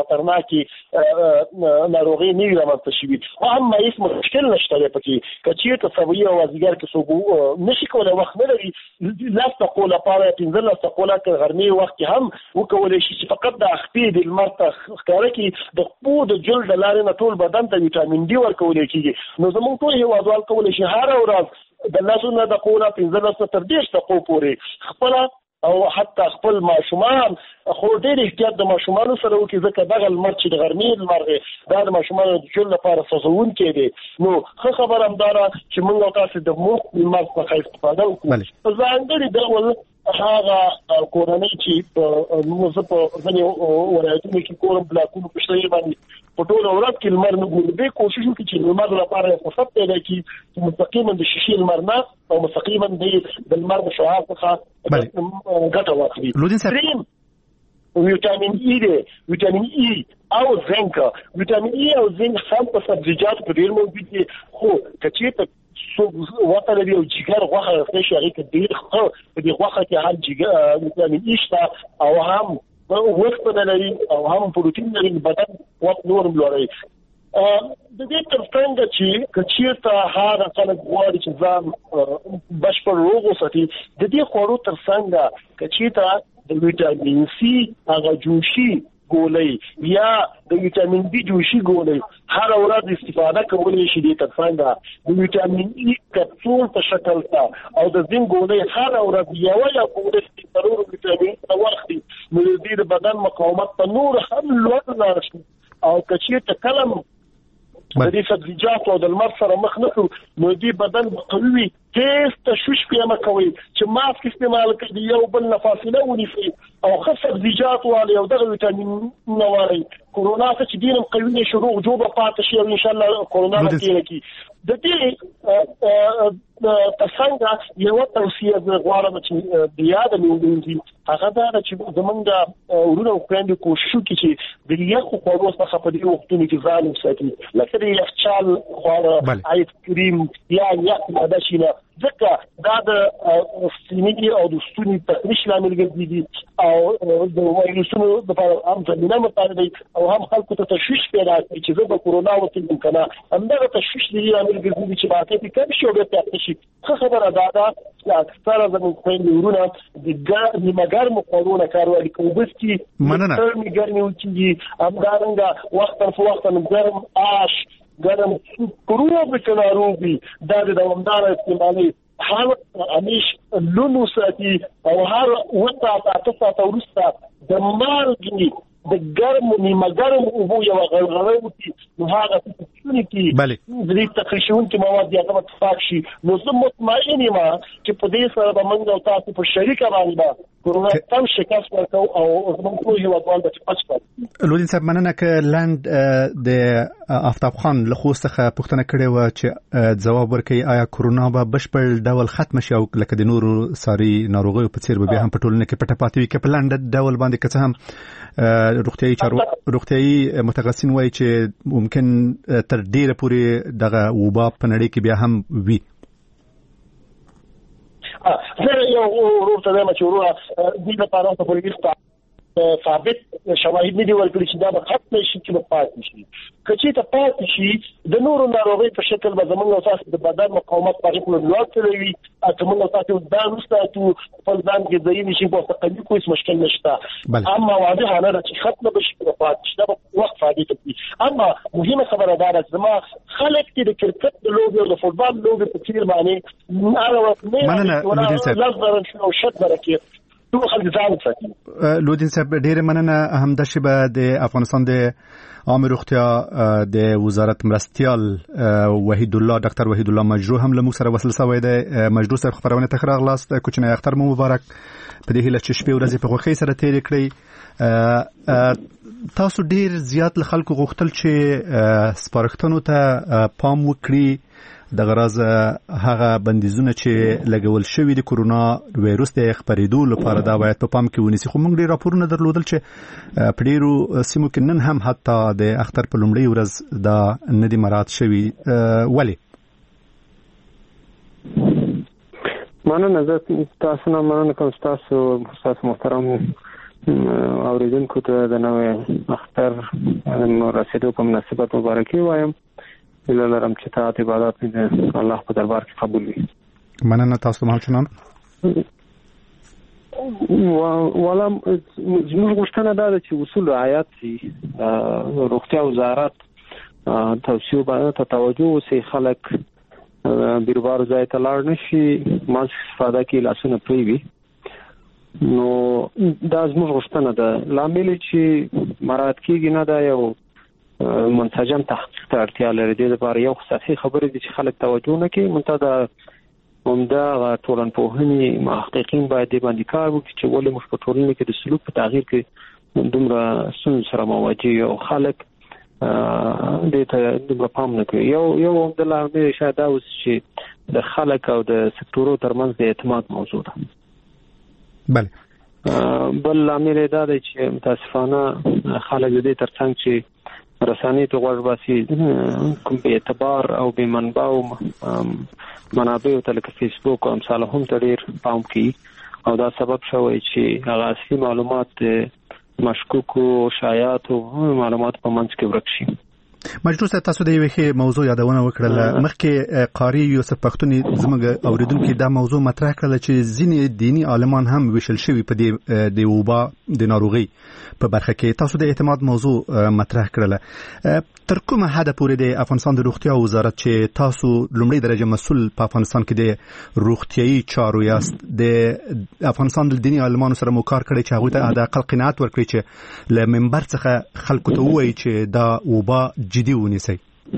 خطرناکې ناروغۍ نه وي رامنځته شوي. اما هیڅ مشکل نشته دی پکې. کچیرته سویې او وازګر کې څوک نشي کولی وخت نه لري 10 دقیقو لپاره 15 دقیقو لپاره غرمې وخت کې هم وکولی شي چې فقط د خپې د لمر ته ښکاره کړي د خپو د جلد د لارې نه ټول بدن ته وټامین ډي ورکولی کېږي. نو زموږ ټول هېوادوال کولی شي هره ورځ د 10 دقیقو نه 15 تر 10 دقیقو پورې خپله او حتی خپل ماشومان خو ډېر احتیاط د ماشومانو سره وکړي ځکه دغه لمر چې د غرمې لمر دی دا د ماشومانو د ژوند لپاره سوځونکی دی. نو ښه خبره همدا ده چې موږ او تاسو د مخ لمر څخه استفاده وکړو. په ځانګړي ډول هغه کورنۍ چې موږ په ځینې ولایتونو کې کورم بلاکونو په شتون باندې په ټوله ورځ کې لمر نه ګوري. دې کوشش وکړي چې لمر لپاره فرصت پیدا کړي چې مستقیما د شیشې لمر نه او مستقیما د لمر د شعاع څخه ګټه واخلي. ویټامین ای دی، ویټامین ای او زنک. ویټامین ای او زنک هم په سبزیجاتو کې ډېر موجود دي خو کچې وته لري او جګر غوښه راځي چې هغه کې ډېر ښه په دې غوښه کې هم جګر ویټامین ای شته او هم وخت نه لري او هم پروتین لري بدن وخت نور لري. د دې ترڅنګ چې کچېرته هغه خلک غواړي چې ځان بشپړ روغ وساتي د دې خوړو ترڅنګ کچېرته د ویټامین سی هغه جوشي ګولۍ یا د ویټامین بي جوشي ګولۍ هر ورځ استفاده کولای شي د ترڅنګ د ویټامین ای کپسول په شکل تا او د زنک ګولۍ هر ورځ یو یا ګولۍ ضرور ویټامین ته ورخي نو د دې بدن مقاومت په نور هم لوړ شي او کچېرته کلم د دې سبزیجات او د لمر سره مخ نه کړو نو دې بدن قوي تیز تشویش پیدا کوي چې ماسک استعمال کړي یو بل نه فاصله ونیسي او خاص سبزیجات او دغه ویټامین نواري کورونا څخه چې دینم قوي شروع جوړه پاتې شي ان شاء الله کورونا به کی د دې څنګه یو توصیه غواړم چې بیا د موندونکي هغه دا چې زمونږ ورونو خويندو کوشش وکړي چې د یو خو څه په دې وختونو کې ځان وساتي لکه د یخچال خواړه آیس کریم یا دا شي نه ځکه دا د سینې او د ستوني تخریش لامل ګرځي او د وایروسونو لپاره هم ځینې مطالبه او هم خلکو ته تشویش پیدا کوي چې د کورونا وکړي کنه همدغه تشویش دی لامل ګرځي چې واقعي کم شي او بیا شي خبره دا چې اکثره زموږ خويندې ورونه د مګر مقاومه کاروي کوبس کی تر می ګرمي وچی همدارنګه وخت ګرم آش ګرم کورونا په کلاروبي دا د دوامدار استعمالي حالت امیش لونو ساتي او هر وخت تاسو ورسته د مالګي د ګرم نیمه ګرم او یو غلغله وتی نو هغه څه کې د تخریشون کې مواد یا د تفاحشي نو زه مطمئن یم چې په دې سره د منځ تاسو په شریکه باندې کورونا تم شکست ورکو او زموږ ټول هیوادوال د پاتې لودین صاحب مننه ک لاند د آفتاب خان له خوسته پوښتنه کړې و چې ځواب ورکړي آیا کورونا به بشپړ ډول ختم شي او لکه د نورو ساري ناروغیو په څیر به هم په ټولنه کې پټه پاتې وي ک په لاند ډول باندې که څه هم روغتیايي متخصصین وایي چې ممکن تر ډیره پورې دغه وبا په نړۍ کې بیا هم وي زه یو ورته وایم چې ورته د لپاره په پولیستا ثابت شواهد نه دي ورکړي چې دا به ختم شي چې به پاتې شي کچې ته پاتې شي د نورو ناروغي په شکل به زموږ اساس د بدن مقاومت په اړه لوړ کړی چې موږ تاسو دا نوستو په ځان کې ځای نشي په تقلید کوم مشکل نشته اما واضح نه ده چې ختم به شي په پاتې شي دا وخت ثابت دي اما مهمه خبره ده چې زما خلک چې د کرکټ د لوبي او د فوتبال لوبي په څیر باندې هغه وخت نه لازم شنو شت برکې لودین صاحب ډېر مننه هم د شبه د افغانستان د عامه روغتیا د وزارت مرستيال وحید الله ډاکټر وحید الله مجروح هم له موږ سره وصل شوی دی مجروح صاحب خبرونه تخراغ لاست کوچنی اختر مو مبارک په دې هیله چې شپې ورځې په خوښۍ سره تیر کړئ تاسو ډېر زیات له خلکو غوښتل چې سپارښتنو ته پام وکړي د غرض هغه بندیزونه چې لګول شوی د کورونا وایروس د خپرېدو لپاره دا باید په پام کې ونیسي خو موږ ډېر راپورونه درلودل چې په ډېرو سیمو کې نن هم حتی د اختر په لومړۍ ورځ دا نه دي مراعات شوي ولې مننه زه تاسو نه مننه کوم تاسو محترم اوریدونکو ته د نوې اختر رسیدو په مناسبت مبارکي وایم لرم چې تاسو عبادت دې الله په دربار کې قبول وي مننه تاسو مال چنان ولا زموږ غوښتنه ده چې اصول رعایت شي روغتیا وزارت توصیه باندې توجه وکړي خلک بیروبار ځای ته لاړ نشي ماسک استفاده کوي لاسونه پریوي نو دا زموږ غوښتنه ده لامل چې مراد کېږي نه دا یو منسجم تحقیق ته اړتیا لري د لپاره یو صحیح خبره دي چې خلک توجه نه کوي منتدا همدا ټولنپوهني محققین باید باندې کار وکړي چې ولې موږ په ټولنه کې د سلوک په تغییر کې دومره ستونزې سره مواجه یو خلک د ته دومره پام نه کوي یو د لامل شاید دا اوس چې د خلک او د سکتورو ترمنځ د اعتماد موضوع ده بله بل لامل دا دی چې متاسفانه خلک د دې ترڅنګ چې رسانې ته غوږ باسي کوم به اعتبار او به منبع او منابع ته لکه فیسبوک او امثال هم ډېر پام کوي او دا سبب شوی چې هغه اصلي معلومات مشکوک او شایعات او معلومات په منځ کې ورک شي مجلس تاسو د یوې موضوع یادونه وکړه مخکې قاری یوسف پختونی زموږ اوریدونکو دا موضوع مطرح کړل چې ځینې دینی عالمان هم وشل شوی په دې د وبا د ناروغي په برخه کې تاسو د اعتماد موضوع مطرح کړل تر کومه حد پورې د افغانستان د روغتیا وزارت چې تاسو لومړی درجه مسؤل په افغانستان کې د روغتيایي چارو یاست د افغانستان د دینی عالمانو سره مو کار کړی چې هغه ته د عقل قناعت ورکړي چې له منبر څخه خلکو ته وایي چې دا وبا جدي ونیسي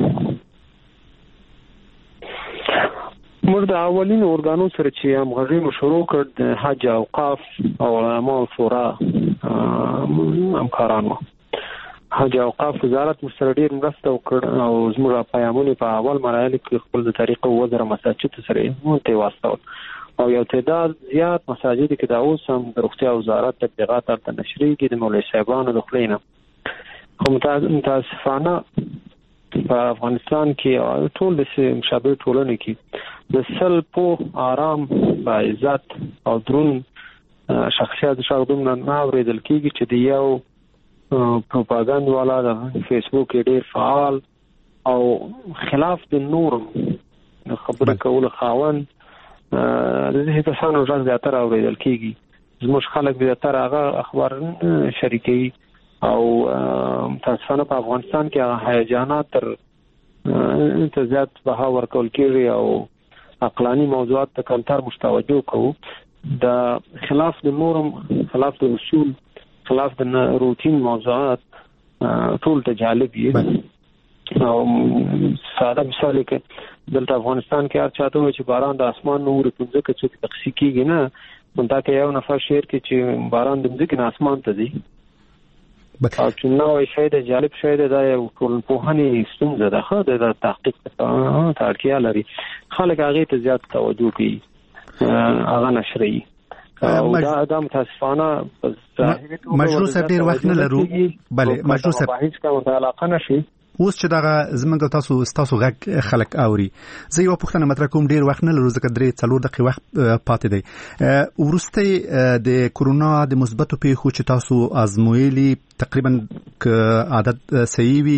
موږ د اولین اورګانو سره چې همغږي شروع کړ د حج اوقاف او علماء شورا همکارانو حج اوقاف وزارت سره ډیر مرسته وکړ او زموږ پیغامونه په اول مراحل کې خپل د طریقو وزیر مساجد سره مونته واسطه او یو تعداد زیات مساجد کې دا اوس هم د روغتیا وزارت تبلیغات تر نشري کې د مولوی صاحبانو د خلینو خو متاسفانه په افغانستان کې ټول د مشابه ټولنې کې د سل په آرام با عزت او درون شخصیت شاګردون نه اوریدل کېږي چې د یو پروپاګاندا والا د فیسبوک ډېر فعال او خلاف د نورم خبره کول خاون د دې کسانو ځان زیاتره اوریدل کېږي زموږ خلک زیاتره هغه اخبار شریکي او تاسفانه په افغانستان کې هیجانات تر زیات بها ورکول کېږي او عقلاني موضوعات ته کمتر متوجه کوو د خلاف د نورم خلاف د اصول خلاف د روتین موضوعات ټول ته جالب دي او ساده مثال کې دلته افغانستان کې هر چاته وي چې باران د اسمان نور پنځه کې څه تخصیص کیږي نه مونږ ته یو نفر شعر کې چې باران د ځمکې نه اسمان ته دی او چې نو شی د جالب شی د یو ټولنپوهنې ستونزه ده خو د تحقیق ته اړتیا لري خلک هغه ته زیات توجه کوي هغه نشري او دا متاسفانه مجروح صاحب ډیر وخت نه لرو بله مجروح صاحب هیڅ کومه علاقه نشي اوس چې دا زمونږ تاسو غږ خلک اوري زه یو پوښتنه مطرح کوم ډیر وخت نه لرو ځکه 3-4 دقیقې وخت پاتې دی ورسته د کورونا د مثبتو پیښو چې تاسو ازمویلي تقریبا عدد صحیح وي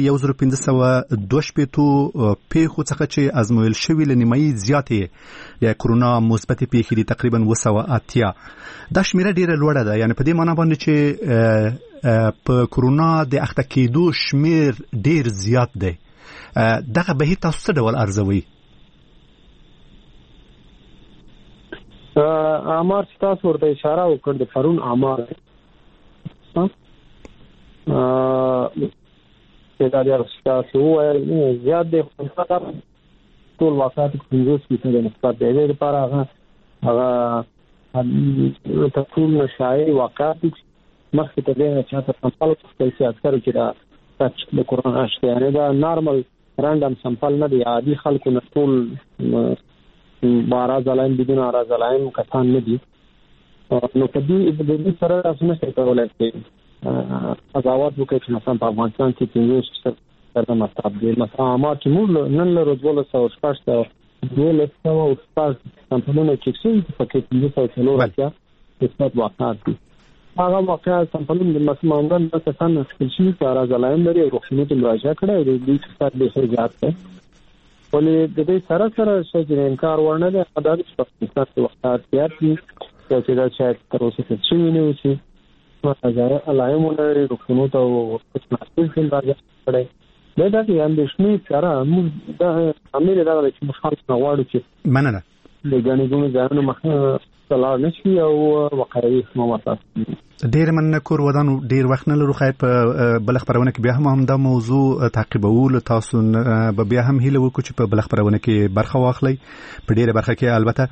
1522 پیښو څخه چې ازمویل شوی لنیمایي زیاتې د کورونا مثبتې پیښې دي تقریبا 280 دا شمیره ډیره لوړه ده یعنی په دې معنی باندې چې په کورونا د اخته کېدو شمیر ډیر زیات دی دغه بهیر تاسو څه ډول ارزوي امر تاسو ورته اشاره وکړه د پرون امر دا د تاسو زیات دی ټول واقعات کومه څه د نسبت دی لپاره هغه ټول نشای واقعات مخکې ته دی چې تاسو سمپل کې اکثر چې دا د کورونا شته یعنی دا نارمل رانډم سمپل نه دی عادي خلکو نه ټول بارا ځلایم بدون ارا ځلایم کسان نه دي نو کدي د دې سره تاسو نه کولای شئ قضاوت وکړئ چې مثلا په افغانستان کې څنګه څه مطلب دی مثلا ما چې موږ نن له روزول سره شپږ دولت او شپږ سمپلونه چې څه په کې څه راځي د واقعات دي هغه واقعا سمپلون د مسلمانانو د کسان سپیشلی کارا ځلایم لري او رخصتونه ته مراجعه کړې د دې څخه د شجاعت ته ولې د دې سره چې انکار ورنه ده د پاکستان په وخت کې چې دا چې تر اوسه څه نه وسی مراجعه علایمو لري رخصتونه ته ورڅخه څه راځي کړې دا د اندېښنې سره موږ د عمل دا چې مخالف غواړو چې مننه لګانې کوم ځانو مخه سلام نشي او وقایي مواسات ډیر مننه کور ودانو ډیر وخت نه لرو خای په بل خبرونه کې بیا هم دا موضوع تعقیبول تاسو به بیا هم هیله وکړو چې په بل خبرونه کې برخه واخلي په ډیره برخه کې البته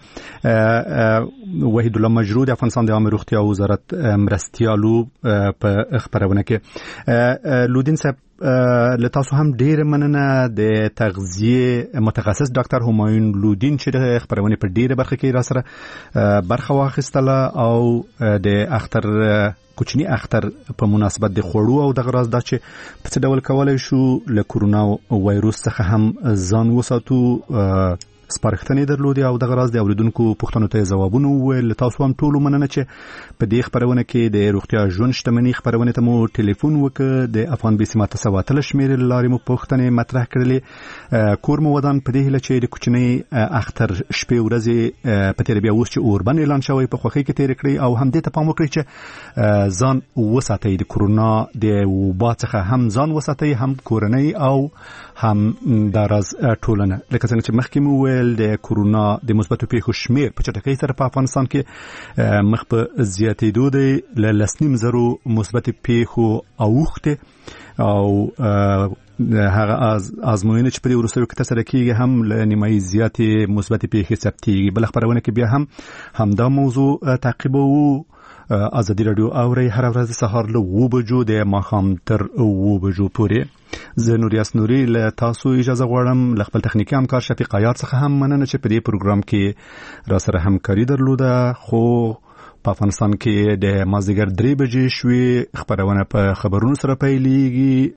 وحید الله مجروح د افغانستان د عامه روغتیا وزارت مرستیالو په خبرونه کې لودین صاحب لتاسو هم ډیر مننه د تغذیه متخصص ډاکټر همایون لودین چې د خبرونه په ډیره برخه کې را سره برخه واخیستله او د اختر کوچنی اختر په مناسبت د خوړو او د غراز د چې په څه ډول کولای شو له کورونا وایروس څخه هم ځان وساتو سپارښتنې درلودې او د غراز د اوریدونکو پوښتنو ته ځوابونه وویل تاسو هم ټول مننه چې په دې خبرونه کې د روغتیا ژوند شتمنۍ خبرونه ته مو ټلیفون وکړ د افغان بي سي ماته سواتل شمیر لارې مو پوښتنې مطرح کړلې کور مو ودان په دې هله چې د کوچنی اختر شپې ورځې په تیر بیا اوس چې اوربن اعلان شوی په خوخي کې تیر کړی او هم دې ته پام وکړئ چې ځان وساتئ د کورونا د وبا څخه هم ځان وساتئ هم کورنۍ او هم دراز ټولنه لکه څنګه چې مخکې مو ویل د کورونا د مثبتو پیښو شمیر په چټکۍ سره په افغانستان کې مخ په زیاتېدو دی ل 2.0 مثبت پیښو اوخته او هغه ازموینه چې په دې وروستیو کې تاسو راکېږي هم ل نیمایي زیاتې مثبت پیښې ثبتېږي بل خبرونه کې بیا هم دا موضوع تعقیبوو ازادي رادیو اوري هر ورځ سهار له 2 بجو د ماښام تر 2 بجو پورې. زه نوریاس نوري له تاسو اجازه غواړم، له خپل تخنیکی همکار شفیق عیار څخه هم مننه چې په دې پروګرام کې را سره همکاري درلوده. خو په افغانستان کې د مازدیګر 3 بجې شوې، خبرونه په خبرونو سره پیلېږي.